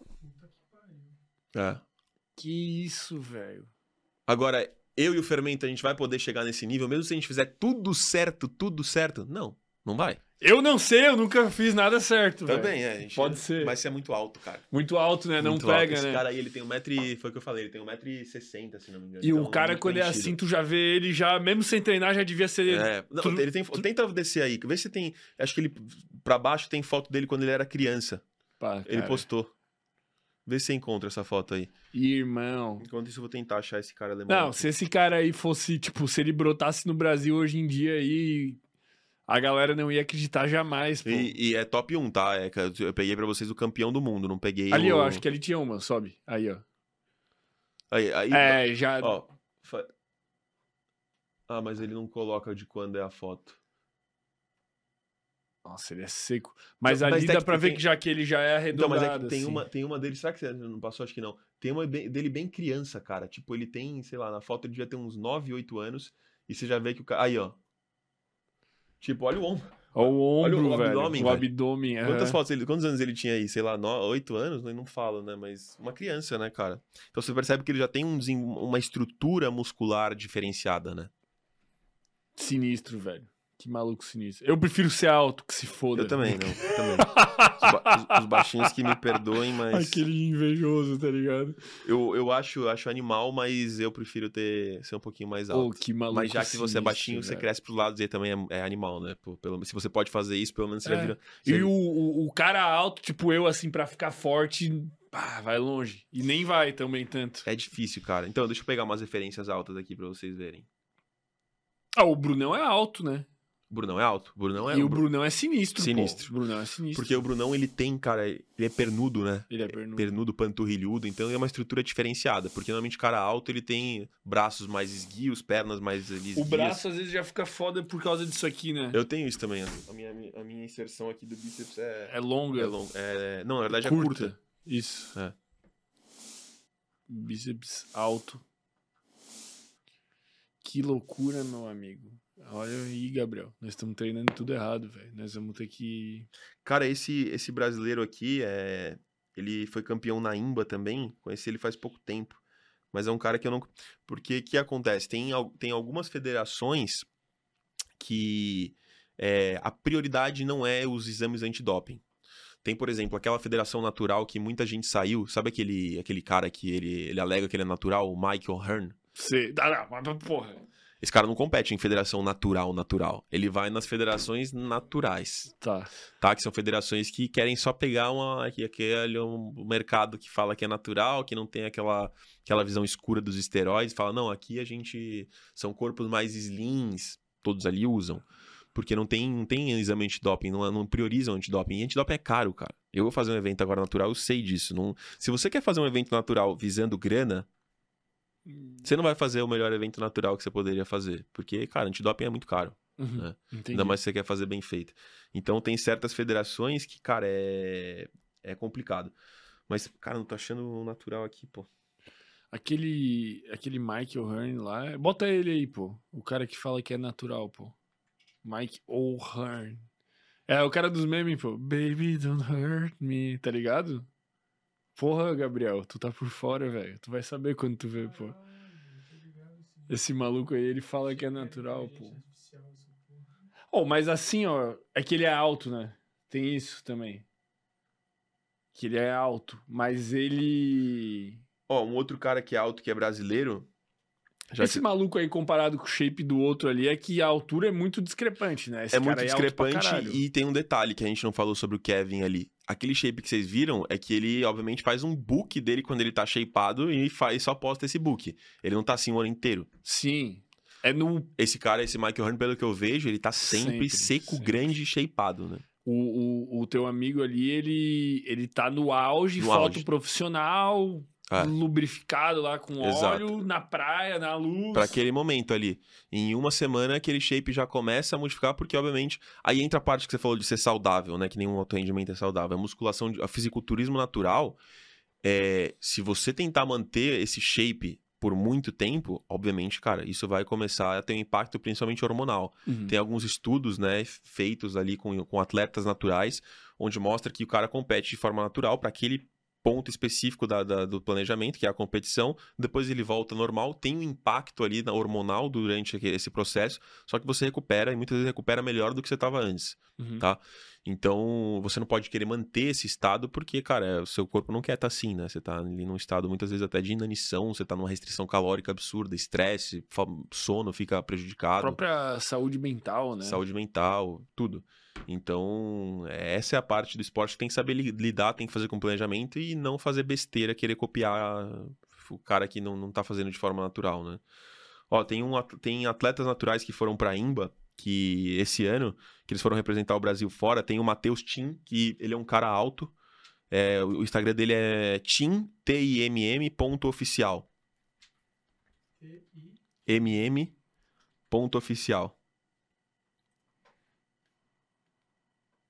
É. Que isso, velho. Agora, eu e o Fermento, a gente vai poder chegar nesse nível, mesmo se a gente fizer tudo certo, tudo certo? Não, não vai. Eu não sei, eu nunca fiz nada certo, velho. Também, é. A gente Pode ser. Vai ser muito alto, cara. Muito alto, né? Muito não pega, alto. né? Esse cara aí, ele tem um metro e... Foi o que eu falei, ele tem um metro e sessenta, se não me engano. E então, o cara, muito quando é preenchido. assim, tu já vê ele já, mesmo sem treinar, já devia ser... É, não, tu... ele tem... Tenta descer aí, vê se tem... Acho que ele... Pra baixo tem foto dele quando ele era criança. Pá, ele postou. Vê se você encontra essa foto aí. Irmão. Enquanto isso, eu vou tentar achar esse cara alemão. Não, se esse cara aí fosse, tipo, se ele brotasse no Brasil hoje em dia aí, a galera não ia acreditar jamais, pô. E, e é top um, tá? É, eu peguei pra vocês o campeão do mundo, não peguei ali, o... ó, acho que ali tinha uma, sobe. Aí, ó. Aí, aí, é, já... Ó, fa... Ah, mas ele não coloca de quando é a foto. Nossa, ele é seco. Mas Não, ali mas dá é que pra ver tem- que já que ele já é Então, arredondado, mas é que tem, assim. uma, tem uma dele, será que você não passou? Acho que não. Tem uma bem- dele bem criança, cara. Tipo, ele tem, sei lá, na foto ele devia ter uns nove, oito anos. E você já vê que o cara. Aí, ó. Tipo, olha o ombro. Ó o Olha ombro, o velho. abdômen, O velho. abdômen, Quantas aham. fotos ele, quantos anos ele tinha aí? Sei lá, no- oito anos? Eu não falo, né? Mas uma criança, né, cara? Então você percebe que ele já tem um desen- uma estrutura muscular diferenciada, né? Sinistro, velho. Que maluco sinistro. Eu prefiro ser alto, que se foda. Eu também, não. Eu também. Os, ba- os- os baixinhos que me perdoem, mas. Aquele invejoso, tá ligado? Eu, eu acho, acho animal, mas eu prefiro ter, ser um pouquinho mais alto. Ô, que maluco Mas já que você é sinistro, baixinho, você velho. cresce pros lados e também é, é animal, né? Pô, pelo, se você pode fazer isso, pelo menos você É. já vira. E você- o, o, o cara alto, tipo eu, assim, pra ficar forte, pá, vai longe. E nem vai também tanto. É difícil, cara. Então, deixa eu pegar umas referências altas aqui pra vocês verem. Ah, o Brunão é alto, né? O Brunão é alto. O Brunão é e o Bru- Brunão é sinistro, Sinistro. pô. O Brunão é sinistro. Porque o Brunão, ele tem, cara, ele é pernudo, né? Ele é pernudo. Pernudo, panturrilhudo, então é uma estrutura diferenciada. Porque normalmente cara alto, ele tem braços mais esguios, pernas mais esguias. O braço às vezes já fica foda por causa disso aqui, né? Eu tenho isso também. A minha, a minha inserção aqui do bíceps é... É longa. É long... é... Não, na verdade é curta. Isso. É. Bíceps alto. Que loucura, meu amigo. Olha aí, Gabriel. Nós estamos treinando tudo errado, velho. Nós vamos ter que... Cara, esse, esse brasileiro aqui, é... ele foi campeão na IMBA também. Conheci ele faz pouco tempo. Mas é um cara que eu não... Porque o que acontece? Tem, al- tem algumas federações que é, a prioridade não é os exames antidoping. Tem, por exemplo, aquela federação natural que muita gente saiu. Sabe aquele, aquele cara que ele, ele alega que ele é natural, o Michael Hearn? Sei. Ah, não, mas porra. Esse cara não compete em federação natural, natural. Ele vai nas federações naturais, Tá. tá? Que são federações que querem só pegar uma, que- aquele um mercado que fala que é natural, que não tem aquela, aquela visão escura dos esteroides. Fala, não, aqui a gente... São corpos mais slims, todos ali usam. Porque não tem, não tem exame antidoping, não, não priorizam antidoping. E antidoping é caro, cara. Eu vou fazer um evento agora natural, eu sei disso. Não, se você quer fazer um evento natural visando grana, você não vai fazer o melhor evento natural que você poderia fazer. Porque, cara, antidoping é muito caro. Uhum. Né? Entendi. Ainda mais se você quer fazer bem feito. Então tem certas federações que, cara, é, é complicado. Mas, cara, não tô achando natural aqui, pô. Aquele, aquele Michael Hearn lá, bota ele aí, pô. O cara que fala que é natural, pô. Mike O'Hearn. É, o cara dos memes, pô. Baby, don't hurt me, tá ligado? Porra, Gabriel, tu tá por fora, velho. Tu vai saber quando tu vê, pô. Esse maluco aí, ele fala que é natural, pô. Oh, mas assim, ó, é que ele é alto, né? Tem isso também. Que ele é alto, mas ele... Ó, um outro cara que é alto, que é brasileiro... Já Esse que- maluco aí, comparado com o shape do outro ali, é que a altura é muito discrepante, né? Esse É cara muito aí alto pra discrepante caralho. e tem um detalhe que a gente não falou sobre o Kevin ali. Aquele shape que vocês viram é que ele, obviamente, faz um book dele quando ele tá shapeado e faz, só posta esse book. Ele não tá assim o ano inteiro. Sim. É no... Esse cara, esse Michael Hearn, pelo que eu vejo, ele tá sempre, Sempre, seco, sempre. grande e shapeado, né? O, o, o teu amigo ali, ele, ele tá no auge, No foto auge. profissional, É. lubrificado lá com Exato. óleo, na praia, na luz. Pra aquele momento ali. Em uma semana, aquele shape já começa a modificar, porque, obviamente, aí entra a parte que você falou de ser saudável, né? Que nenhum auto rendimento é saudável. A musculação, de- a fisiculturismo natural, é, se você tentar manter esse shape por muito tempo, obviamente, cara, isso vai começar a ter um impacto principalmente hormonal. Uhum. Tem alguns estudos, né, feitos ali com, com atletas naturais, onde mostra que o cara compete de forma natural para aquele ponto específico da, da- do planejamento, que é a competição, depois ele volta normal, tem um impacto ali na- hormonal durante aque- esse processo, só que você recupera e muitas vezes recupera melhor do que você estava antes, Uhum. tá? Então, você não pode querer manter esse estado porque, cara, o seu corpo não quer estar assim, né? Você tá ali num estado muitas vezes até de inanição, você tá numa restrição calórica absurda, estresse, fa- sono fica A prejudicado. própria saúde mental, né? Saúde mental, tudo. Então, é, essa é a parte do esporte que tem que saber li- lidar, tem que fazer com planejamento e não fazer besteira, querer copiar o cara que não, não tá fazendo de forma natural, né? Ó, tem, um, at- tem atletas naturais que foram pra IMBA, que esse ano, que eles foram representar o Brasil fora, tem o Matheus Tim, que ele é um cara alto, é, o o Instagram dele é tim, T I M M, ponto oficial. M M, ponto oficial.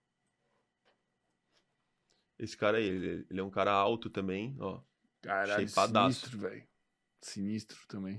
Esse cara aí, ele, ele é um cara alto também, ó. Caralho, Shapeadaço. sinistro, velho. Sinistro também.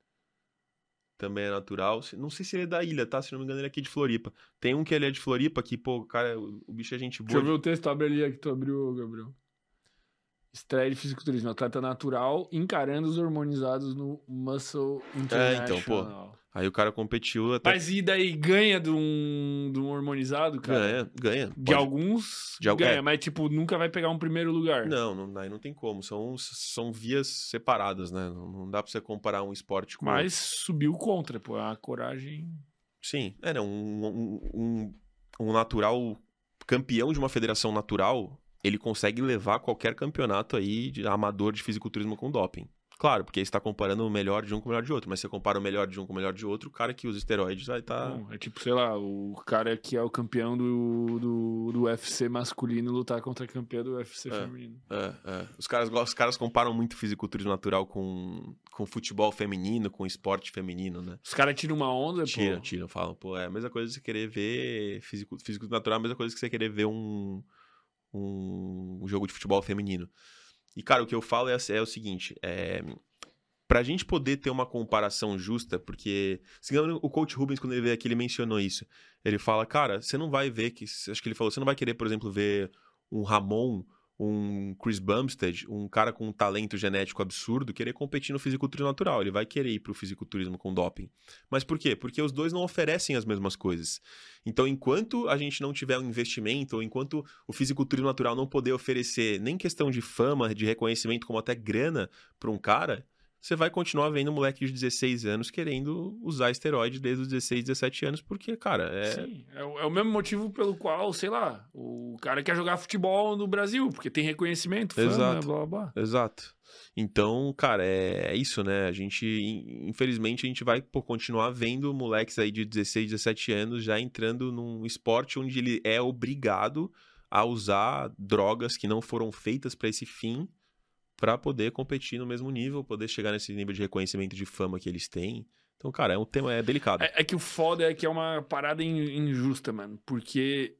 Também é natural. Não sei se ele é da ilha, tá? Se não me engano, ele é aqui de Floripa. Tem um que ele é de Floripa, que, pô, cara, o, o bicho é gente Deixa eu boa. ver o texto, abre ali que tu abriu, Gabriel. Estreia de fisiculturismo, atleta natural encarando os hormonizados no Muscle International. É, então, pô. Aí o cara competiu até... Mas e daí, ganha de um, de um hormonizado, cara? Ganha, ganha. De Pode- alguns, De al- ganha, é. mas tipo, nunca vai pegar um primeiro lugar. Não, não, aí não tem como. São, são vias separadas, né? Não, não dá pra você comparar um esporte com Mas subiu contra, pô, a coragem... Sim, é, não, um, um, um, um natural campeão de uma federação natural, ele consegue levar qualquer campeonato aí de amador de fisiculturismo com doping. Claro, porque aí você tá comparando o melhor de um com o melhor de outro, mas você compara o melhor de um com o melhor de outro, o cara que usa esteroides vai tá... Não, é tipo, sei lá, o cara que é o campeão do, do, do U F C masculino lutar contra a campeã do U F C É. feminino. É, é. Os caras, os caras comparam muito fisiculturismo natural com, com futebol feminino, com esporte feminino, né? Os caras tiram uma onda, Tira, pô. tira, falam, pô, é a mesma coisa que você querer ver físico, físico natural, é a mesma coisa que você querer ver um, um, um jogo de futebol feminino. E, cara, o que eu falo é, é o seguinte, é, pra gente poder ter uma comparação justa, porque, se não me engano, o coach Rubens, quando ele veio aqui, ele mencionou isso. Ele fala, cara, você não vai ver, que acho que ele falou, você não vai querer, por exemplo, ver um Ramon, um Chris Bumstead, um cara com um talento genético absurdo, querer competir no fisiculturismo natural. Ele vai querer ir pro fisiculturismo com doping. Mas por quê? Porque os dois não oferecem as mesmas coisas. Então, enquanto a gente não tiver um investimento, ou enquanto o fisiculturismo natural não poder oferecer nem questão de fama, de reconhecimento, como até grana para um cara, você vai continuar vendo um moleque de dezesseis anos querendo usar esteroide desde os dezesseis, dezessete anos, porque, cara, é... Sim, é, o- é o mesmo motivo pelo qual, sei lá, o cara quer jogar futebol no Brasil, porque tem reconhecimento, fama, Exato. blá, blá, blá. Exato. Então, cara, é, é isso, né? A gente, in- infelizmente, a gente vai pô, continuar vendo moleques aí de dezesseis, dezessete anos já entrando num esporte onde ele é obrigado a usar drogas que não foram feitas para esse fim, para poder competir no mesmo nível, poder chegar nesse nível de reconhecimento de fama que eles têm. Então, cara, é um tema é delicado. É, é que o foda é que é uma parada in- injusta, mano, porque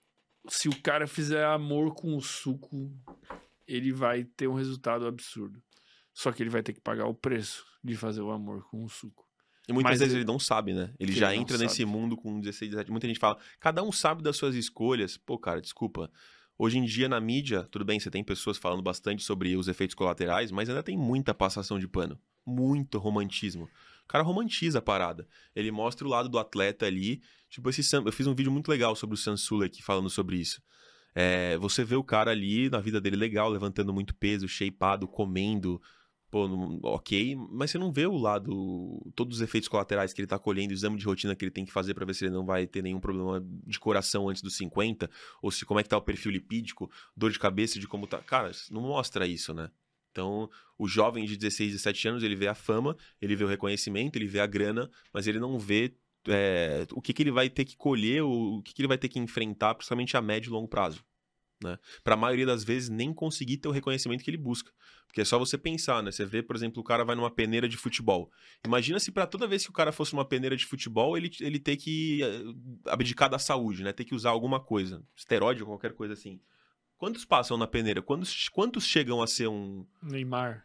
se o cara fizer amor com o suco, ele vai ter um resultado absurdo. Só que ele vai ter que pagar o preço de fazer o amor com o suco. E muitas Mas vezes ele- ele não sabe, né? Ele Ele já não entra nesse sabe. mundo com dezesseis, dezessete. Muita gente fala, cada um sabe das suas escolhas. Pô, cara, desculpa. Hoje em dia, na mídia, tudo bem, você tem pessoas falando bastante sobre os efeitos colaterais, mas ainda tem muita passação de pano. Muito romantismo. O cara romantiza a parada. Ele mostra o lado do atleta ali. Tipo, esse Sam... eu fiz um vídeo muito legal sobre o Sansula aqui, falando sobre isso. É, você vê o cara ali, na vida dele legal, levantando muito peso, shapeado, comendo... Pô, não- ok, mas você não vê o lado, todos os efeitos colaterais que ele tá colhendo, o exame de rotina que ele tem que fazer pra ver se ele não vai ter nenhum problema de coração antes dos cinquenta, ou se como é que tá o perfil lipídico, dor de cabeça, de como tá. Cara, não mostra isso, né? Então, o jovem de dezesseis, dezessete anos, ele vê a fama, ele vê o reconhecimento, ele vê a grana, mas ele não vê é, o que, que ele vai ter que colher, o, o que, que ele vai ter que enfrentar, principalmente a médio e longo prazo. Né? Para a maioria das vezes nem conseguir ter o reconhecimento que ele busca. Porque é só você pensar, né? Você vê, por exemplo, o cara vai numa peneira de futebol. Imagina se para toda vez que o cara fosse numa peneira de futebol, ele, ele ter que eh, abdicar da saúde, né? Ter que usar alguma coisa, esteroide ou qualquer coisa assim. Quantos passam na peneira? Quantos, quantos chegam a ser um... Neymar.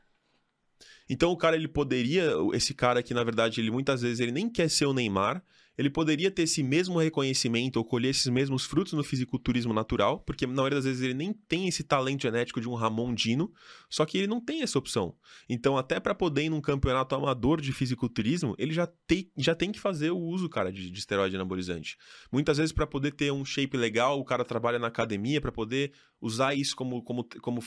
Então o cara, ele poderia, esse cara que na verdade, ele muitas vezes ele nem quer ser o Neymar, ele poderia ter esse mesmo reconhecimento ou colher esses mesmos frutos no fisiculturismo natural, porque na maioria das vezes ele nem tem esse talento genético de um Ramon Dino, só que ele não tem essa opção. Então até para poder ir num campeonato amador de fisiculturismo, ele já tem, já tem que fazer o uso, cara, de, de esteroide anabolizante. Muitas vezes para poder ter um shape legal, o cara trabalha na academia para poder usar isso como, como, como,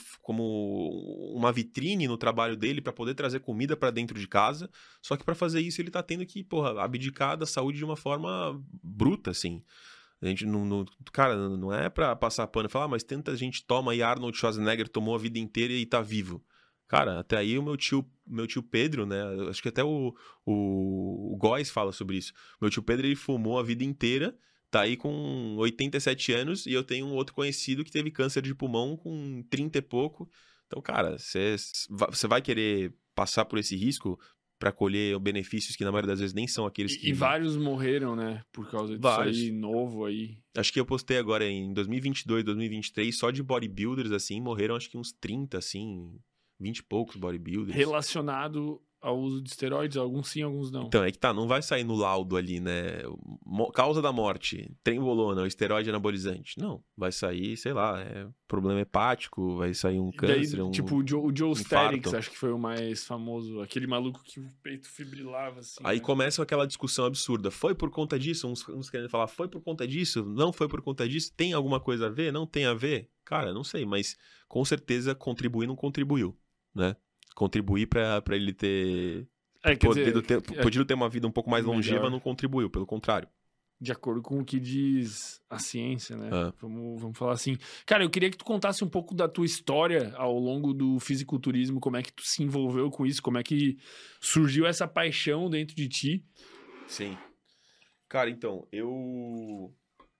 como uma vitrine no trabalho dele, para poder trazer comida para dentro de casa, só que para fazer isso ele tá tendo que, porra, abdicar da saúde de uma forma bruta, assim. A gente não, não cara, não é pra passar pano e falar, ah, mas tanta gente toma e Arnold Schwarzenegger tomou a vida inteira e tá vivo. Cara, até aí o meu tio, meu tio Pedro, né, acho que até o, o, o Góes fala sobre isso. Meu tio Pedro, ele fumou a vida inteira, tá aí com oitenta e sete anos, e eu tenho um outro conhecido que teve câncer de pulmão com trinta e pouco. Então, cara, você vai querer passar por esse risco? para colher benefícios que na maioria das vezes nem são aqueles que... E, e vários morreram, né? Por causa disso Vários. aí, novo aí. Acho que eu postei agora em dois mil e vinte e dois, dois mil e vinte e três, só de bodybuilders, assim, morreram acho que uns trinta, assim, vinte e poucos bodybuilders. Relacionado ao uso de esteroides, alguns sim, alguns não. Então, é que tá, não vai sair no laudo ali, né? Mo- Causa da morte, trembolona, esteroide anabolizante. Não, vai sair, sei lá, é problema hepático, vai sair um E daí, câncer, um... tipo, o Joe, o Joe infarto. Sterix, acho que foi o mais famoso. Aquele maluco que o peito fibrilava, assim. Aí né? começa aquela discussão absurda. Foi por conta disso? Uns, uns querendo falar, foi por conta disso? Não foi por conta disso? Tem alguma coisa a ver? Não tem a ver? Cara, não sei, mas com certeza contribuir não contribuiu, né? Contribuir pra, pra ele ter... É, quer Podido dizer, ter, é, podido ter uma vida um pouco mais melhor. longeva, não contribuiu, pelo contrário. de acordo com o que diz a ciência, né? Ah. Vamos, vamos falar assim. Cara, eu queria que tu contasse um pouco da tua história ao longo do fisiculturismo, como é que tu se envolveu com isso, como é que surgiu essa paixão dentro de ti. Sim. Cara, então, eu...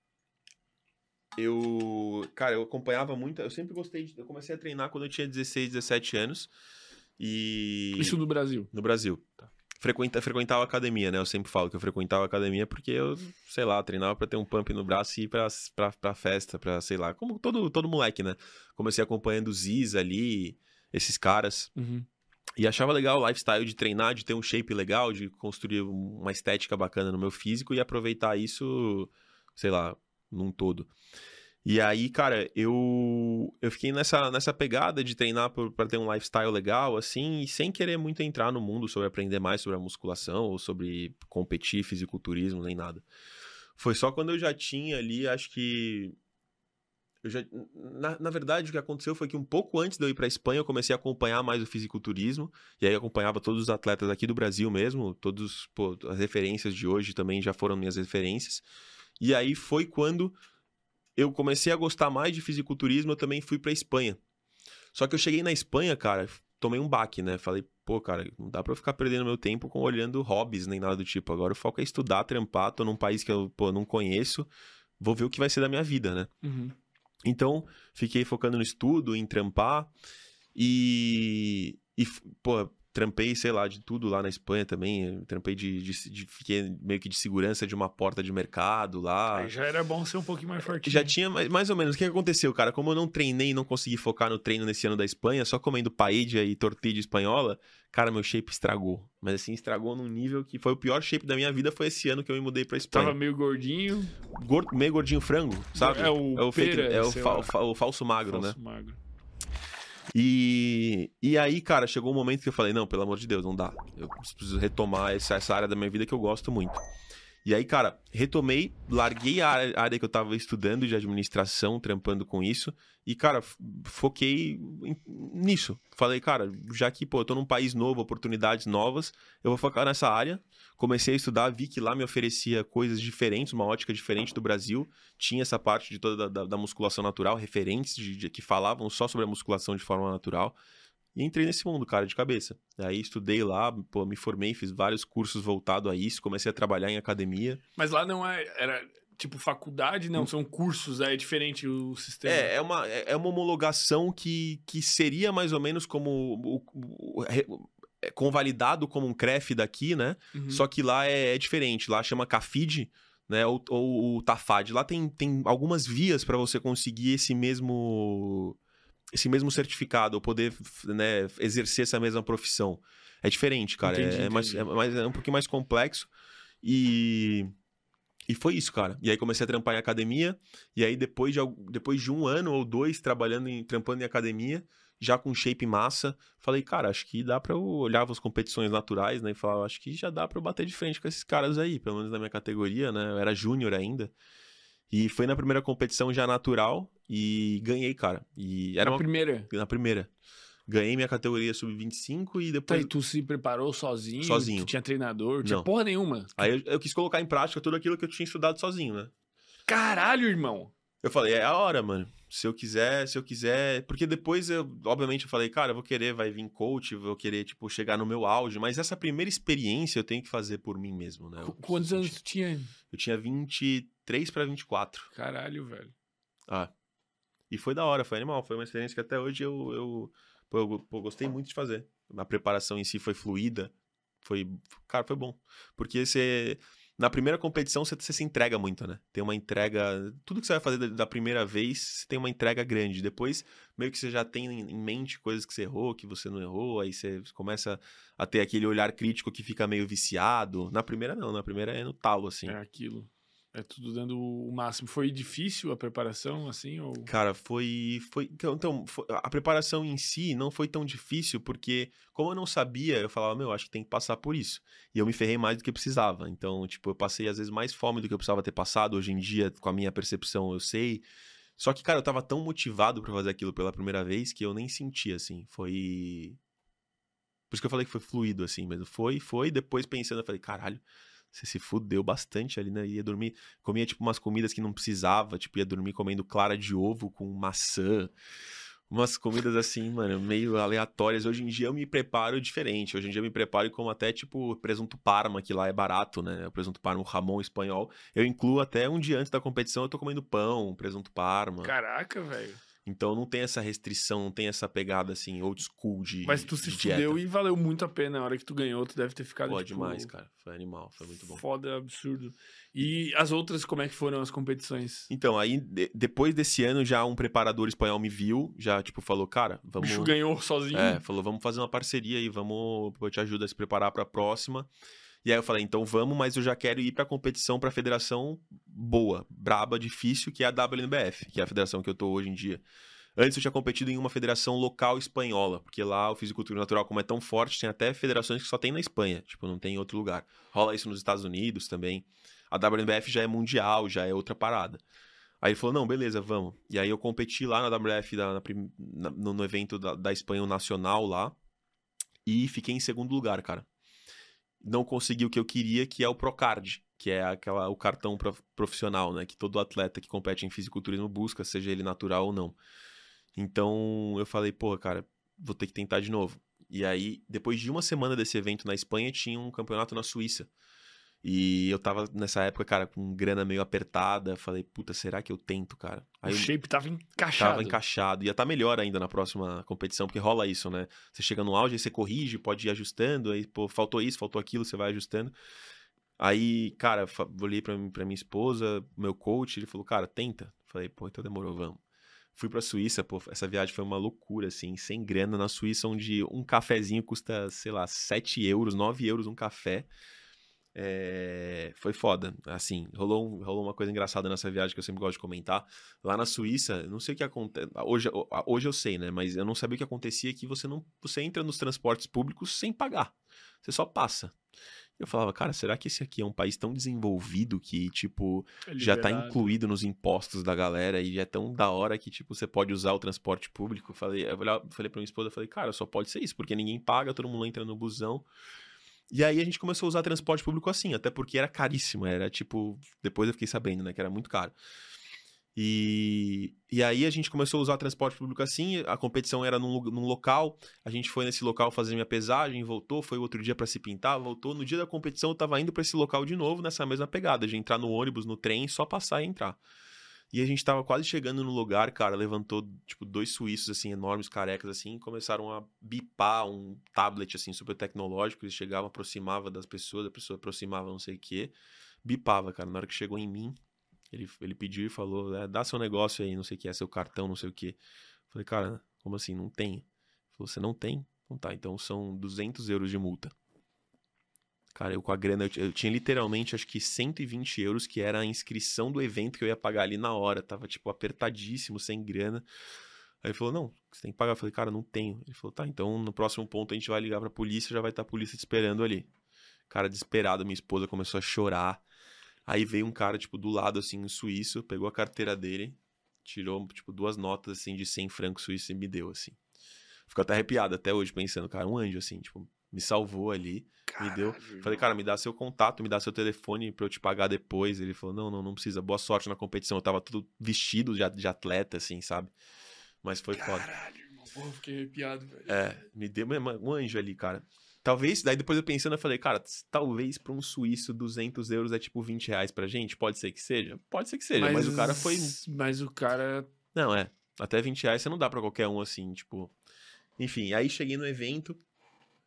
Eu... Cara, eu acompanhava muito... Eu sempre gostei de... Eu comecei a treinar quando eu tinha dezesseis, dezessete anos. E... Isso no Brasil. No Brasil. Frequenta, frequentava academia, né? Eu sempre falo que eu frequentava academia porque eu, sei lá, treinava pra ter um pump no braço e ir pra, pra, pra festa, pra, sei lá, como todo, todo moleque, né? Comecei acompanhando o Ziz ali, esses caras. Uhum. E achava legal o lifestyle de treinar, de ter um shape legal, de construir uma estética bacana no meu físico e aproveitar isso, sei lá, num todo. E aí, cara, eu eu fiquei nessa, nessa pegada de treinar para ter um lifestyle legal, assim, e sem querer muito entrar no mundo sobre aprender mais sobre a musculação ou sobre competir, fisiculturismo, nem nada. Foi só quando eu já tinha ali, acho que... Eu já, na, na verdade, o que aconteceu foi que um pouco antes de eu ir para Espanha, eu comecei a acompanhar mais o fisiculturismo, e aí eu acompanhava todos os atletas aqui do Brasil mesmo, todos, pô, as referências de hoje também já foram minhas referências. E aí foi quando... eu comecei a gostar mais de fisiculturismo, eu também fui pra Espanha. Só que eu cheguei na Espanha, cara, tomei um baque, né? Falei, pô, cara, não dá pra eu ficar perdendo meu tempo com olhando hobbies, nem nada do tipo. Agora o foco é estudar, trampar, tô num país que eu, pô, não conheço, vou ver o que vai ser da minha vida, né? Uhum. Então, fiquei focando no estudo, em trampar e... e pô, trampei, sei lá, de tudo lá na Espanha também. Trampei de, de, de... Fiquei meio que de segurança de uma porta de mercado lá. Aí já era bom ser um pouquinho mais fortinho. Já tinha mais, mais ou menos. O que aconteceu, cara? Como eu não treinei e não consegui focar no treino nesse ano da Espanha, só comendo paella e tortilha espanhola, cara, meu shape estragou. Mas assim, estragou num nível que foi o pior shape da minha vida, foi esse ano que eu me mudei pra Espanha. Tava meio gordinho. Gordo, meio gordinho frango, sabe? É o, é o, fake, pera, é o, sei fa, lá. o, fa, o falso magro, Falso né? magro. E, e aí, cara, chegou um momento que eu falei, não, pelo amor de Deus, não dá. Eu preciso retomar essa, essa área da minha vida que eu gosto muito. E aí, cara, retomei, larguei a área, a área que eu tava estudando de administração, trampando com isso. E, cara, foquei em, nisso. Falei, cara, já que, pô, eu tô num país novo, oportunidades novas, eu vou focar nessa área. Comecei a estudar, vi que lá me oferecia coisas diferentes, uma ótica diferente do Brasil. Tinha essa parte de toda da, da musculação natural, referentes de, de, que falavam só sobre a musculação de forma natural. E entrei nesse mundo, cara, de cabeça. Aí estudei lá, pô, me formei, fiz vários cursos voltados a isso, comecei a trabalhar em academia. Mas lá não é... Era tipo faculdade? Não, são cursos, é diferente o sistema. É, é uma, é uma homologação que, que seria mais ou menos como... O, o, o, é convalidado como um C R E F daqui, né? Uhum. Só que lá é, é diferente. Lá chama CAFID, né? Ou, ou o TAFAD. Lá tem, tem algumas vias para você conseguir esse mesmo... esse mesmo certificado, ou poder, né, exercer essa mesma profissão. É diferente, cara. Entendi, é, é, mais, é, mais, é um pouquinho mais complexo. E, e foi isso, cara. E aí comecei a trampar em academia. E aí depois de, depois de um ano ou dois trabalhando em, trampando em academia, já com shape massa, falei, cara, acho que dá pra eu olhar as competições naturais, né? E falar, acho que já dá pra eu bater de frente com esses caras aí, pelo menos na minha categoria, né? Eu era júnior ainda. E foi na primeira competição já natural e ganhei, cara. E era Na uma... primeira? Na primeira. Ganhei minha categoria sub vinte e cinco e Tá, depois... e tu se preparou sozinho? Sozinho. Tu tinha treinador? Tinha Não. porra nenhuma? Aí eu, eu quis colocar em prática tudo aquilo que eu tinha estudado sozinho, né? Caralho, irmão! Eu falei, é a hora, mano. Se eu quiser, se eu quiser... Porque depois, eu, obviamente, eu falei, cara, eu vou querer, vai vir coach, eu vou querer, tipo, chegar no meu auge. Mas essa primeira experiência eu tenho que fazer por mim mesmo, né? Eu, Qu- Quantos anos tu tinha? Eu tinha vinte e três pra vinte e quatro. Caralho, velho. Ah. E foi da hora, foi animal. Foi uma experiência que até hoje eu, eu, pô, eu pô, gostei muito de fazer. A preparação em si foi fluida. Foi, cara, foi bom. Porque você... Na primeira competição, você, você se entrega muito, né? Tem uma entrega... Tudo que você vai fazer da, da primeira vez, você tem uma entrega grande. Depois, meio que você já tem em mente coisas que você errou, que você não errou. Aí você começa a ter aquele olhar crítico que fica meio viciado. Na primeira, não. Na primeira é no talo, assim. É aquilo. É tudo dando o máximo. Foi difícil a preparação, assim? Ou... Cara, foi... foi então, foi, a preparação em si não foi tão difícil, porque como eu não sabia, eu falava, meu, acho que tem que passar por isso. E eu me ferrei mais do que precisava. Então, tipo, eu passei, às vezes, mais fome do que eu precisava ter passado. Hoje em dia, com a minha percepção, eu sei. Só que, cara, eu tava tão motivado pra fazer aquilo pela primeira vez que eu nem senti, assim. Foi... Por isso que eu falei que foi fluido, assim, mesmo. Foi, foi. Depois, pensando, eu falei, caralho, você se fudeu bastante ali, né? Ia dormir, comia tipo umas comidas que não precisava, tipo ia dormir comendo clara de ovo com maçã, umas comidas assim, mano, meio aleatórias. Hoje em dia eu me preparo diferente, hoje em dia eu me preparo e como até tipo presunto Parma, que lá é barato, né? O presunto Parma, o Ramon espanhol, eu incluo até um dia antes da competição, eu tô comendo pão, presunto Parma. Caraca, velho. Então não tem essa restrição, não tem essa pegada assim, old school de Mas tu se de dieta. fudeu e valeu muito a pena. Na hora que tu ganhou, tu deve ter ficado, Pô, tipo... demais, cara. Foi animal, foi muito bom. Foda, absurdo. E as outras, como é que foram as competições? Então, aí, de- depois desse ano, já um preparador espanhol me viu, já, tipo, falou, cara, O vamos... bicho ganhou sozinho? É, falou, vamos fazer uma parceria aí, vamos, eu te ajudo a se preparar pra próxima. E aí eu falei, então vamos, mas eu já quero ir pra competição, pra federação boa, braba, difícil, que é a W N B F, que é a federação que eu tô hoje em dia. Antes eu tinha competido em uma federação local espanhola, porque lá o fisiculturismo natural, como é tão forte, tem até federações que só tem na Espanha, tipo, não tem em outro lugar. Rola isso nos Estados Unidos também. A W N B F já é mundial, já é outra parada. Aí ele falou, não, beleza, vamos. E aí eu competi lá na W N B F, da, na prim- na- no, no evento da, da Espanha, o nacional lá, e fiquei em segundo lugar, cara. Não consegui o que eu queria, que é o Procard, que é aquela, o cartão prof- profissional, né? Que todo atleta que compete em fisiculturismo busca, seja ele natural ou não. Então eu falei, pô, cara, vou ter que tentar de novo. E aí, depois de uma semana desse evento na Espanha, tinha um campeonato na Suíça. E eu tava nessa época, cara, com grana meio apertada. Falei, puta, será que eu tento, cara? Aí O eu shape tava encaixado. tava encaixado. Ia tá melhor ainda na próxima competição, porque rola isso, né? Você chega no auge, aí você corrige, pode ir ajustando. Aí, pô, faltou isso, faltou aquilo, você vai ajustando. Aí, cara, fa- olhei pra, mim- pra minha esposa, meu coach, ele falou, cara, tenta. Falei, pô, então demorou, vamos. Fui pra Suíça, pô, essa viagem foi uma loucura, assim, sem grana na Suíça, onde um cafezinho custa, sei lá, sete euros, nove euros um café. É, foi foda, assim, rolou, um- rolou uma coisa engraçada nessa viagem que eu sempre gosto de comentar. Lá na Suíça, não sei o que acontece, hoje, hoje eu sei, né, mas eu não sabia o que acontecia, que você não, você entra nos transportes públicos sem pagar, você só passa. Eu falava, cara, será que esse aqui é um país tão desenvolvido que, tipo, É já tá liberado. incluído nos impostos da galera e já é tão da hora que, tipo, você pode usar o transporte público? Eu falei, eu olhava- falei pra minha esposa, eu falei, cara, só pode ser isso, porque ninguém paga, todo mundo entra no busão. E aí a gente começou a usar transporte público assim, até porque era caríssimo, era tipo, depois eu fiquei sabendo, né, que era muito caro. E, e aí a gente começou a usar transporte público assim, a competição era num, lu- num local, a gente foi nesse local fazer minha pesagem, voltou, foi outro dia pra se pintar, voltou. No dia da competição eu tava indo pra esse local de novo, nessa mesma pegada, de entrar no ônibus, no trem, só passar e entrar. E a gente tava quase chegando no lugar, cara, levantou, tipo, dois suíços, assim, enormes, carecas, assim, e começaram a bipar um tablet, assim, super tecnológico, eles chegavam, aproximava das pessoas, a pessoa aproximava não sei o quê, bipava, cara, na hora que chegou em mim, ele, ele pediu e falou, é, dá seu negócio aí, não sei o que, é seu cartão, não sei o quê. Falei, cara, como assim, não tem? Ele falou, você não tem? Então tá, então são duzentos euros de multa. Cara, eu com a grana, eu, t- eu tinha literalmente, acho que cento e vinte euros, que era a inscrição do evento que eu ia pagar ali na hora. Tava, tipo, apertadíssimo, sem grana. Aí ele falou, não, você tem que pagar. Eu falei, cara, não tenho. Ele falou, tá, então no próximo ponto a gente vai ligar pra polícia, já vai estar a polícia te esperando ali. Cara, desesperado, minha esposa começou a chorar. Aí veio um cara, tipo, do lado, assim, um suíço, pegou a carteira dele, tirou, tipo, duas notas, assim, de cem francos suíços e me deu, assim. Fico até arrepiado até hoje, pensando, cara, um anjo, assim, tipo, me salvou ali, me deu. Caralho, Falei, cara, me dá seu contato, me dá seu telefone pra eu te pagar depois. Ele falou, não, não, não precisa, boa sorte na competição. Eu tava tudo vestido de, a- de atleta, assim, sabe? Mas foi foda. Caralho, irmão. Porra, eu fiquei arrepiado, velho. É, me deu uma- um anjo ali, cara. Talvez, daí depois eu pensando, eu falei, cara, talvez pra um suíço duzentos euros é tipo vinte reais pra gente, pode ser que seja? Pode ser que seja, mas, o cara foi... Mas o cara... Não, é, até vinte reais você não dá pra qualquer um assim, tipo... Enfim, aí cheguei no evento,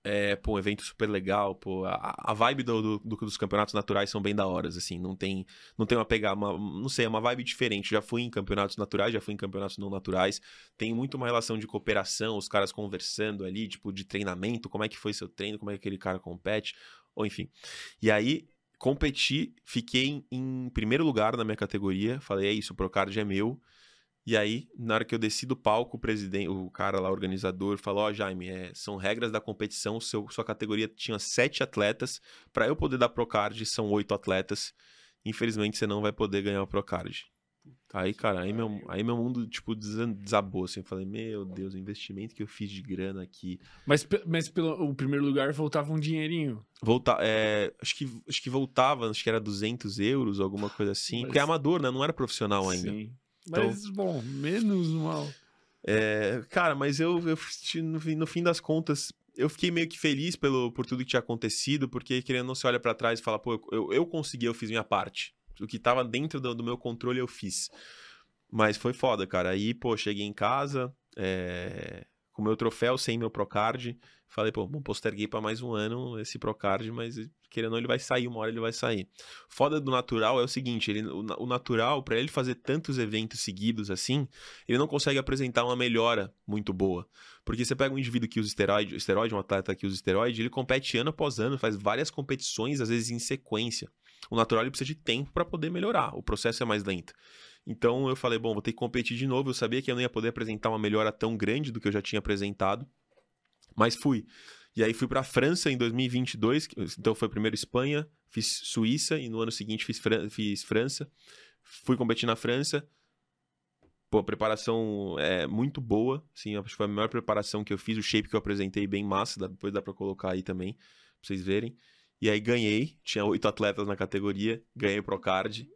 É, pô, um evento super legal, pô. A, a vibe do, do- do- dos campeonatos naturais são bem da horas, assim. Não tem, não tem uma pegada, uma, não sei, é uma vibe diferente. Já fui em campeonatos naturais, já fui em campeonatos não naturais. Tem muito uma relação de cooperação, os caras conversando ali, tipo, de treinamento, como é que foi seu treino, como é que aquele cara compete, ou enfim. E aí, competi, fiquei em, em primeiro lugar na minha categoria. Falei, é isso, o Procard é meu. E aí, na hora que eu desci do palco, o presidente, o cara lá, o organizador, falou: Ó, Jaime, é, são regras da competição. Seu, sua categoria tinha sete atletas. Para eu poder dar Procard, são oito atletas. Infelizmente, você não vai poder ganhar o Procard. Aí, cara, aí meu, aí meu mundo, tipo, desa- desabou, assim. Eu falei, meu Deus, o investimento que eu fiz de grana aqui. Mas, pe- mas pelo o primeiro lugar voltava um dinheirinho. Voltar, é, acho que, acho que voltava, acho que era duzentos euros, alguma coisa assim. Porque é Mas- amador, né? Não era profissional ainda. Sim. Então- Mas, bom, menos mal. É, cara, mas eu, eu no, fim- no fim das contas, eu fiquei meio que feliz pelo, por tudo que tinha acontecido, porque querendo ou não, você olha pra trás e fala, pô, eu, eu consegui, eu fiz minha parte. O que tava dentro do, do meu controle, eu fiz. Mas foi foda, cara. Aí, pô, cheguei em casa, é, com meu troféu, sem meu Procard. Falei, pô, bom, posterguei pra mais um ano esse Procard, mas querendo ou não, ele vai sair, uma hora ele vai sair. Foda do natural é o seguinte, ele, o, na- o natural, pra ele fazer tantos eventos seguidos assim, ele não consegue apresentar uma melhora muito boa. Porque você pega um indivíduo que usa esteroide, esteroide, um atleta que usa esteroide, ele compete ano após ano, faz várias competições, às vezes em sequência. O natural ele precisa de tempo pra poder melhorar, o processo é mais lento. Então eu falei, bom, vou ter que competir de novo. Eu sabia que eu não ia poder apresentar uma melhora tão grande do que eu já tinha apresentado, mas fui. E aí fui pra França em dois mil e vinte e dois, que- então foi primeiro Espanha, fiz Suíça e no ano seguinte fiz, Fran- fiz França. Fui competir na França. Pô, a preparação é muito boa, assim, acho que foi a melhor preparação que eu fiz, o shape que eu apresentei bem massa, dá- depois dá pra colocar aí também, pra vocês verem. E aí ganhei, tinha oito atletas na categoria, ganhei o Procard.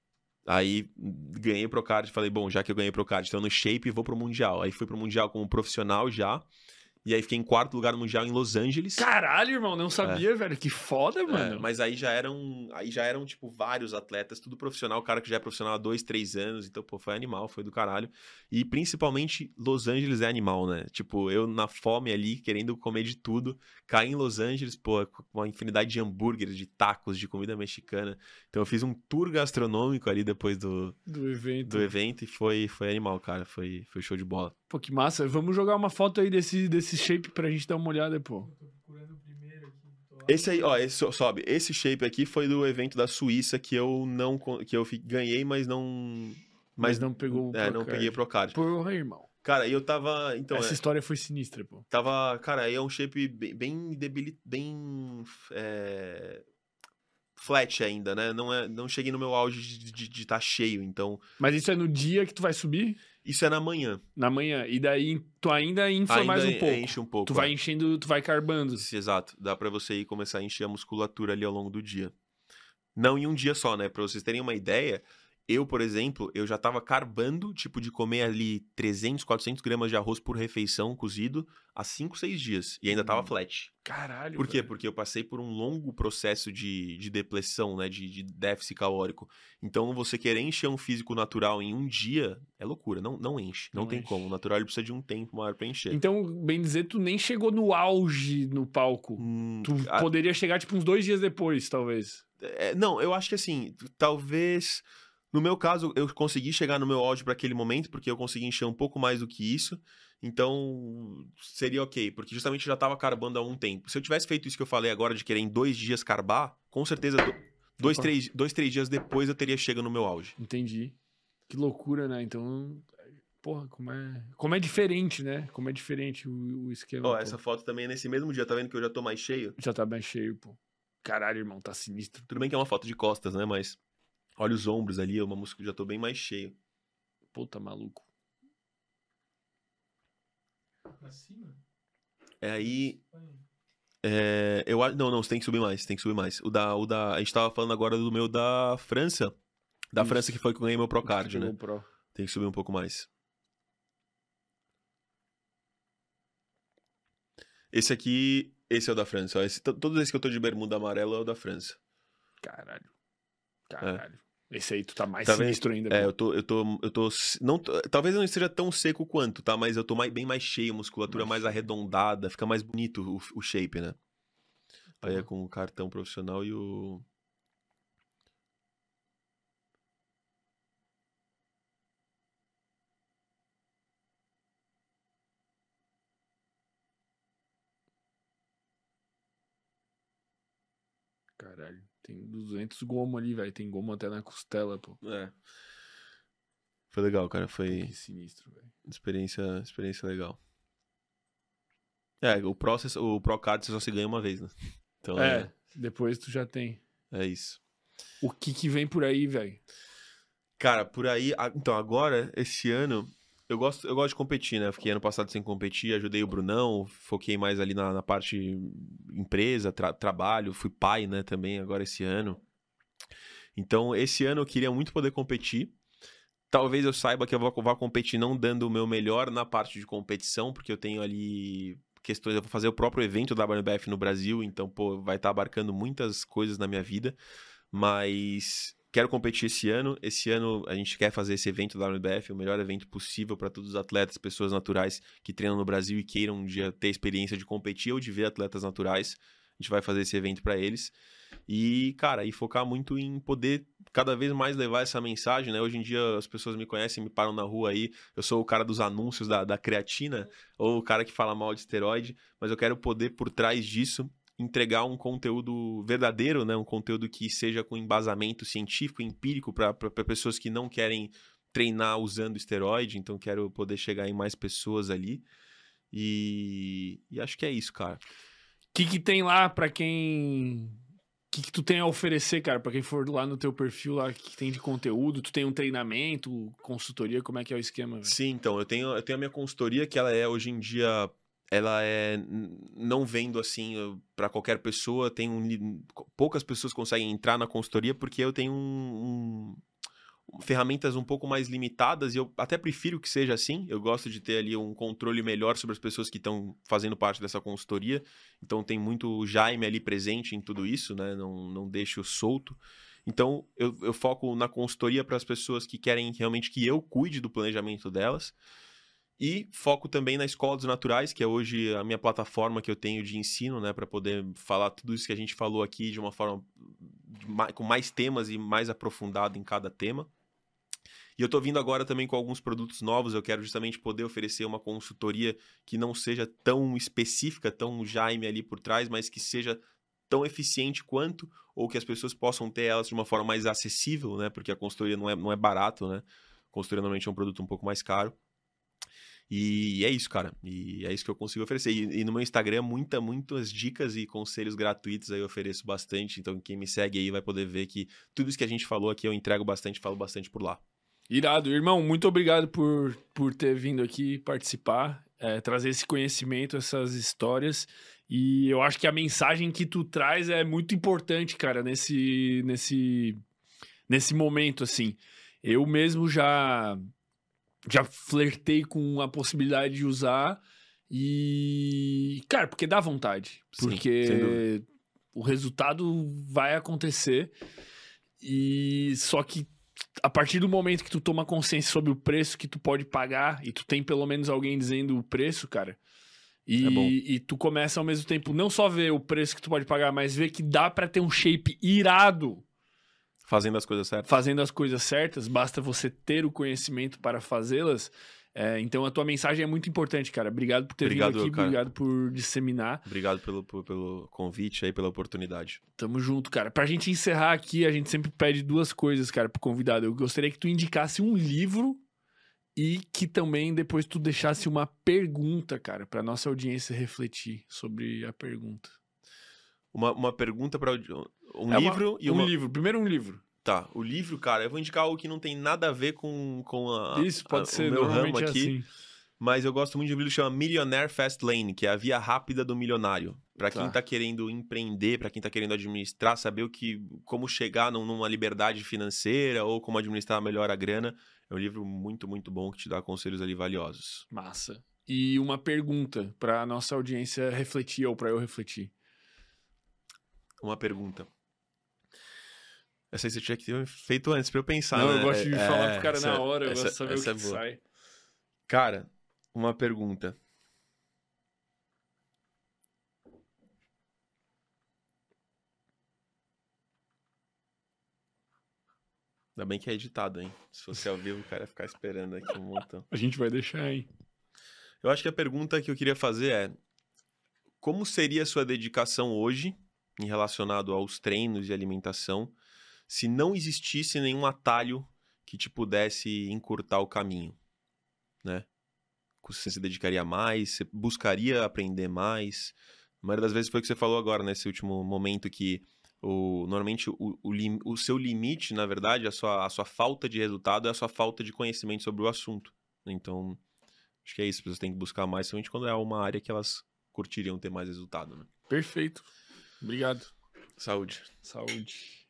Aí ganhei Procard, falei, bom, já que eu ganhei Procard, então no shape vou pro Mundial. Aí fui pro Mundial como profissional já, e aí fiquei em quarto lugar no Mundial em Los Angeles. Caralho, irmão, não sabia, velho. Que foda, É, mano. mas aí já eram, aí já eram, tipo, vários atletas, tudo profissional, o cara que já é profissional há dois, três anos, então, pô, foi animal, foi do caralho. E principalmente, Los Angeles é animal, né? Tipo, eu na fome ali, querendo comer de tudo, caí em Los Angeles, pô, com uma infinidade de hambúrgueres, de tacos, de comida mexicana. Então eu fiz um tour gastronômico ali depois do, Do evento. do evento e foi, foi animal, cara, foi, foi show de bola. Pô, que massa. Vamos jogar uma foto aí desse, desse shape pra gente dar uma olhada, pô. Esse aí, ó, esse so- sobe. Esse shape aqui foi do evento da Suíça que eu não con- que eu fi- ganhei, mas não Mas não pegou o é, não Procard. peguei Procard. Porra, irmão. Cara, e eu tava, então, Essa é, história foi sinistra, pô. tava, cara, aí é um shape bem bem debili- bem é, flat ainda, né? Não é, não cheguei no meu auge de estar cheio, então Mas isso é no dia que tu vai subir? isso é na manhã. Na manhã. E daí tu ainda infla Ainda mais um pouco. enche um pouco. Tu vai é. enchendo, tu vai carbando. Isso, exato. Dá pra você ir começar a encher a musculatura ali ao longo do dia. Não em um dia só, né? Pra vocês terem uma ideia, eu, por exemplo, eu já tava carbando, tipo, de comer ali trezentos, quatrocentos gramas de arroz por refeição cozido há cinco, seis dias. E ainda tava Hum. flat. Caralho. Por quê? velho. Porque eu passei por um longo processo de, de depressão, né? De, de déficit calórico. Então, você querer encher um físico natural em um dia é loucura. Não, não enche. Não, Não tem enche. como. O natural ele precisa de um tempo maior pra encher. Então, bem dizer, tu nem chegou no auge no palco. Hum, Tu a- poderia chegar, tipo, uns dois dias depois, talvez. É, não, eu acho que assim, talvez. No meu caso, eu consegui chegar no meu auge para aquele momento, porque eu consegui encher um pouco mais do que isso. Então, seria ok, porque justamente eu já tava carbando há um tempo. Se eu tivesse feito isso que eu falei agora, de querer em dois dias carbar, com certeza, do- dois, Opa. três, dois, três dias depois eu teria chegado no meu auge. Entendi. Que loucura, né? Então, porra, como é, como é diferente, né? Como é diferente o, o esquema. Ó, pô. essa foto também é nesse mesmo dia, tá vendo que eu já tô mais cheio? Já tá bem cheio, pô. Caralho, irmão, tá sinistro. Tudo bem que é uma foto de costas, né? Mas olha os ombros ali, uma múscula, já tô bem mais cheio. Puta, maluco. É aí. É, eu acho. Não, não, você tem que subir mais, tem que subir mais. O da, o da. A gente tava falando agora do meu da França. Da Isso. França que foi que eu ganhei meu Procard, Pegou né? o Pro. Tem que subir um pouco mais. Esse aqui. Esse é o da França. Ó. Esse, to- todos esses que eu tô de bermuda amarela é o da França. Caralho. Caralho. Esse aí tu tá mais Tá vendo? sinistro ainda. É, pô. eu tô, eu tô, eu tô, não, tô- talvez eu não esteja tão seco quanto, tá? Mas eu tô mais, bem mais cheio, musculatura Mais mais, cheio. arredondada, fica mais bonito o, o shape, né? Aí é Porra. com o cartão profissional e o... Caralho, tem duzentos gomo ali, velho. Tem gomo até na costela, pô. É. Foi legal, cara. Pô, Foi que sinistro, velho. experiência, experiência legal. É, o Pro, você- o Pro Card você só se ganha uma vez, né? Então É, é, depois tu já tem. é isso. O que que vem por aí, velho? Cara, por aí... a- Então, agora, esse ano... Eu gosto, eu gosto de competir, né? Fiquei ano passado sem competir, ajudei o Brunão, foquei mais ali na, na parte empresa, tra- trabalho, fui pai, né, também, agora esse ano. Então, esse ano eu queria muito poder competir. Talvez eu saiba que eu vou, vou competir não dando o meu melhor na parte de competição, porque eu tenho ali questões, eu vou fazer o próprio evento da W N B F no Brasil, então, pô, vai estar abarcando muitas coisas na minha vida, mas quero competir esse ano. Esse ano a gente quer fazer esse evento da W N B F, o melhor evento possível para todos os atletas, pessoas naturais que treinam no Brasil e queiram um dia ter experiência de competir ou de ver atletas naturais. A gente vai fazer esse evento para eles. E, cara, e focar muito em poder cada vez mais levar essa mensagem, né? Hoje em dia as pessoas me conhecem, me param na rua aí. Eu sou o cara dos anúncios da, da creatina, ou o cara que fala mal de esteroide, mas eu quero poder, por trás disso, entregar um conteúdo verdadeiro, né? Um conteúdo que seja com embasamento científico, empírico, para pessoas que não querem treinar usando esteroide. Então, quero poder chegar em mais pessoas ali. E, e acho que é isso, cara. O que que tem lá pra quem... O que que tu tem a oferecer, cara? Pra quem for lá no teu perfil lá, o que que tem de conteúdo? Tu tem um treinamento, consultoria? Como é que é o esquema, velho? Sim, então, eu tenho, eu tenho a minha consultoria, que ela é, hoje em dia, ela é, n- não vendo, assim, para qualquer pessoa, tem um, li- poucas pessoas conseguem entrar na consultoria, porque eu tenho um, um- ferramentas um pouco mais limitadas, e eu até prefiro que seja assim. Eu gosto de ter ali um controle melhor sobre as pessoas que estão fazendo parte dessa consultoria, então tem muito o Jaime ali presente em tudo isso, né, não, não deixo solto. Então, eu, eu foco na consultoria para as pessoas que querem realmente que eu cuide do planejamento delas. E foco também na Escola dos Naturais, que é hoje a minha plataforma que eu tenho de ensino, né? Para poder falar tudo isso que a gente falou aqui de uma forma de ma- com mais temas e mais aprofundado em cada tema. E eu tô vindo agora também com alguns produtos novos. Eu quero justamente poder oferecer uma consultoria que não seja tão específica, tão Jaime ali por trás, mas que seja tão eficiente quanto, ou que as pessoas possam ter elas de uma forma mais acessível, né? Porque a consultoria não é, não é barato, né? A consultoria normalmente é um produto um pouco mais caro. E é isso, cara. E é isso que eu consigo oferecer. E, e no meu Instagram, muita, muitas dicas e conselhos gratuitos aí eu ofereço bastante. Então, quem me segue aí vai poder ver que tudo isso que a gente falou aqui eu entrego bastante, falo bastante por lá. Irado. Irmão, muito obrigado por, por ter vindo aqui participar, é, trazer esse conhecimento, essas histórias. E eu acho que a mensagem que tu traz é muito importante, cara, nesse, nesse, nesse momento, assim. Eu mesmo já, já flertei com a possibilidade de usar e... Cara, porque dá vontade. Sim, Porque sem dúvida. o resultado vai acontecer. E só que a partir do momento que tu toma consciência sobre o preço que tu pode pagar e tu tem pelo menos alguém dizendo o preço, cara, e, É bom. e tu começa ao mesmo tempo não só ver o preço que tu pode pagar, mas ver que dá pra ter um shape irado Fazendo as coisas certas. fazendo as coisas certas, basta você ter o conhecimento para fazê-las. É, então a tua mensagem é muito importante, cara. Obrigado por ter Obrigado, vindo aqui, cara. obrigado por disseminar. Obrigado pelo, por- pelo convite aí, pela oportunidade. Tamo junto, cara. Pra gente encerrar aqui, a gente sempre pede duas coisas, cara, pro convidado. Eu gostaria que tu indicasse um livro e que também depois tu deixasse uma pergunta, cara, pra nossa audiência refletir sobre a pergunta. Uma, uma pergunta para um É uma- livro e um uma... livro. Primeiro um livro. Tá, o livro, cara, eu vou indicar algo que não tem nada a ver com, com a, Isso pode a- ser o meu ramo normalmente aqui. assim. Mas eu gosto muito de um livro que chama Millionaire Fast Lane, que é a via rápida do milionário. Pra quem Tá. tá querendo empreender, pra quem tá querendo administrar, saber o que, como chegar num- numa liberdade financeira ou como administrar melhor a grana. É um livro muito, muito bom que te dá conselhos ali valiosos. Massa. E uma pergunta pra nossa audiência refletir ou pra eu refletir. Uma pergunta. Essa aí você tinha que ter feito antes pra eu pensar, Não, né? eu gosto de É, falar pro cara essa- na hora, eu essa- gosto de saber o essa que, é que boa. sai. Cara, uma pergunta. Ainda bem que é editado, hein? Se fosse ao vivo, o cara ia ficar esperando aqui um montão. A gente vai deixar, hein? Eu acho que a pergunta que eu queria fazer é: como seria a sua dedicação hoje, em relacionado aos treinos e alimentação, se não existisse nenhum atalho que te pudesse encurtar o caminho, né? Você se dedicaria mais? Você buscaria aprender mais? A maioria das vezes foi o que você falou agora, nesse último momento, que o, normalmente o, o, lim, o seu limite, na verdade, a sua, a sua falta de resultado é a sua falta de conhecimento sobre o assunto. Então, acho que é isso. As pessoas têm que buscar mais, somente quando é uma área que elas curtiriam ter mais resultado, né? Perfeito. Obrigado. Saúde. Saúde.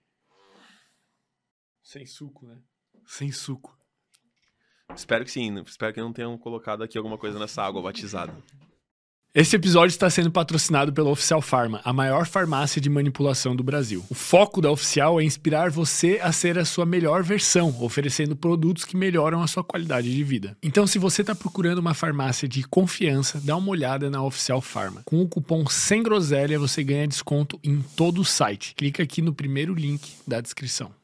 Sem suco, né? Sem suco. Espero que sim. Espero que não tenham colocado aqui alguma coisa nessa água batizada. Esse episódio está sendo patrocinado pela Oficial Pharma, a maior farmácia de manipulação do Brasil. O foco da Oficial é inspirar você a ser a sua melhor versão, oferecendo produtos que melhoram a sua qualidade de vida. Então, se você está procurando uma farmácia de confiança, dá uma olhada na Oficial Pharma. Com o cupom SEM GROSELHA, você ganha desconto em todo o site. Clica aqui no primeiro link da descrição.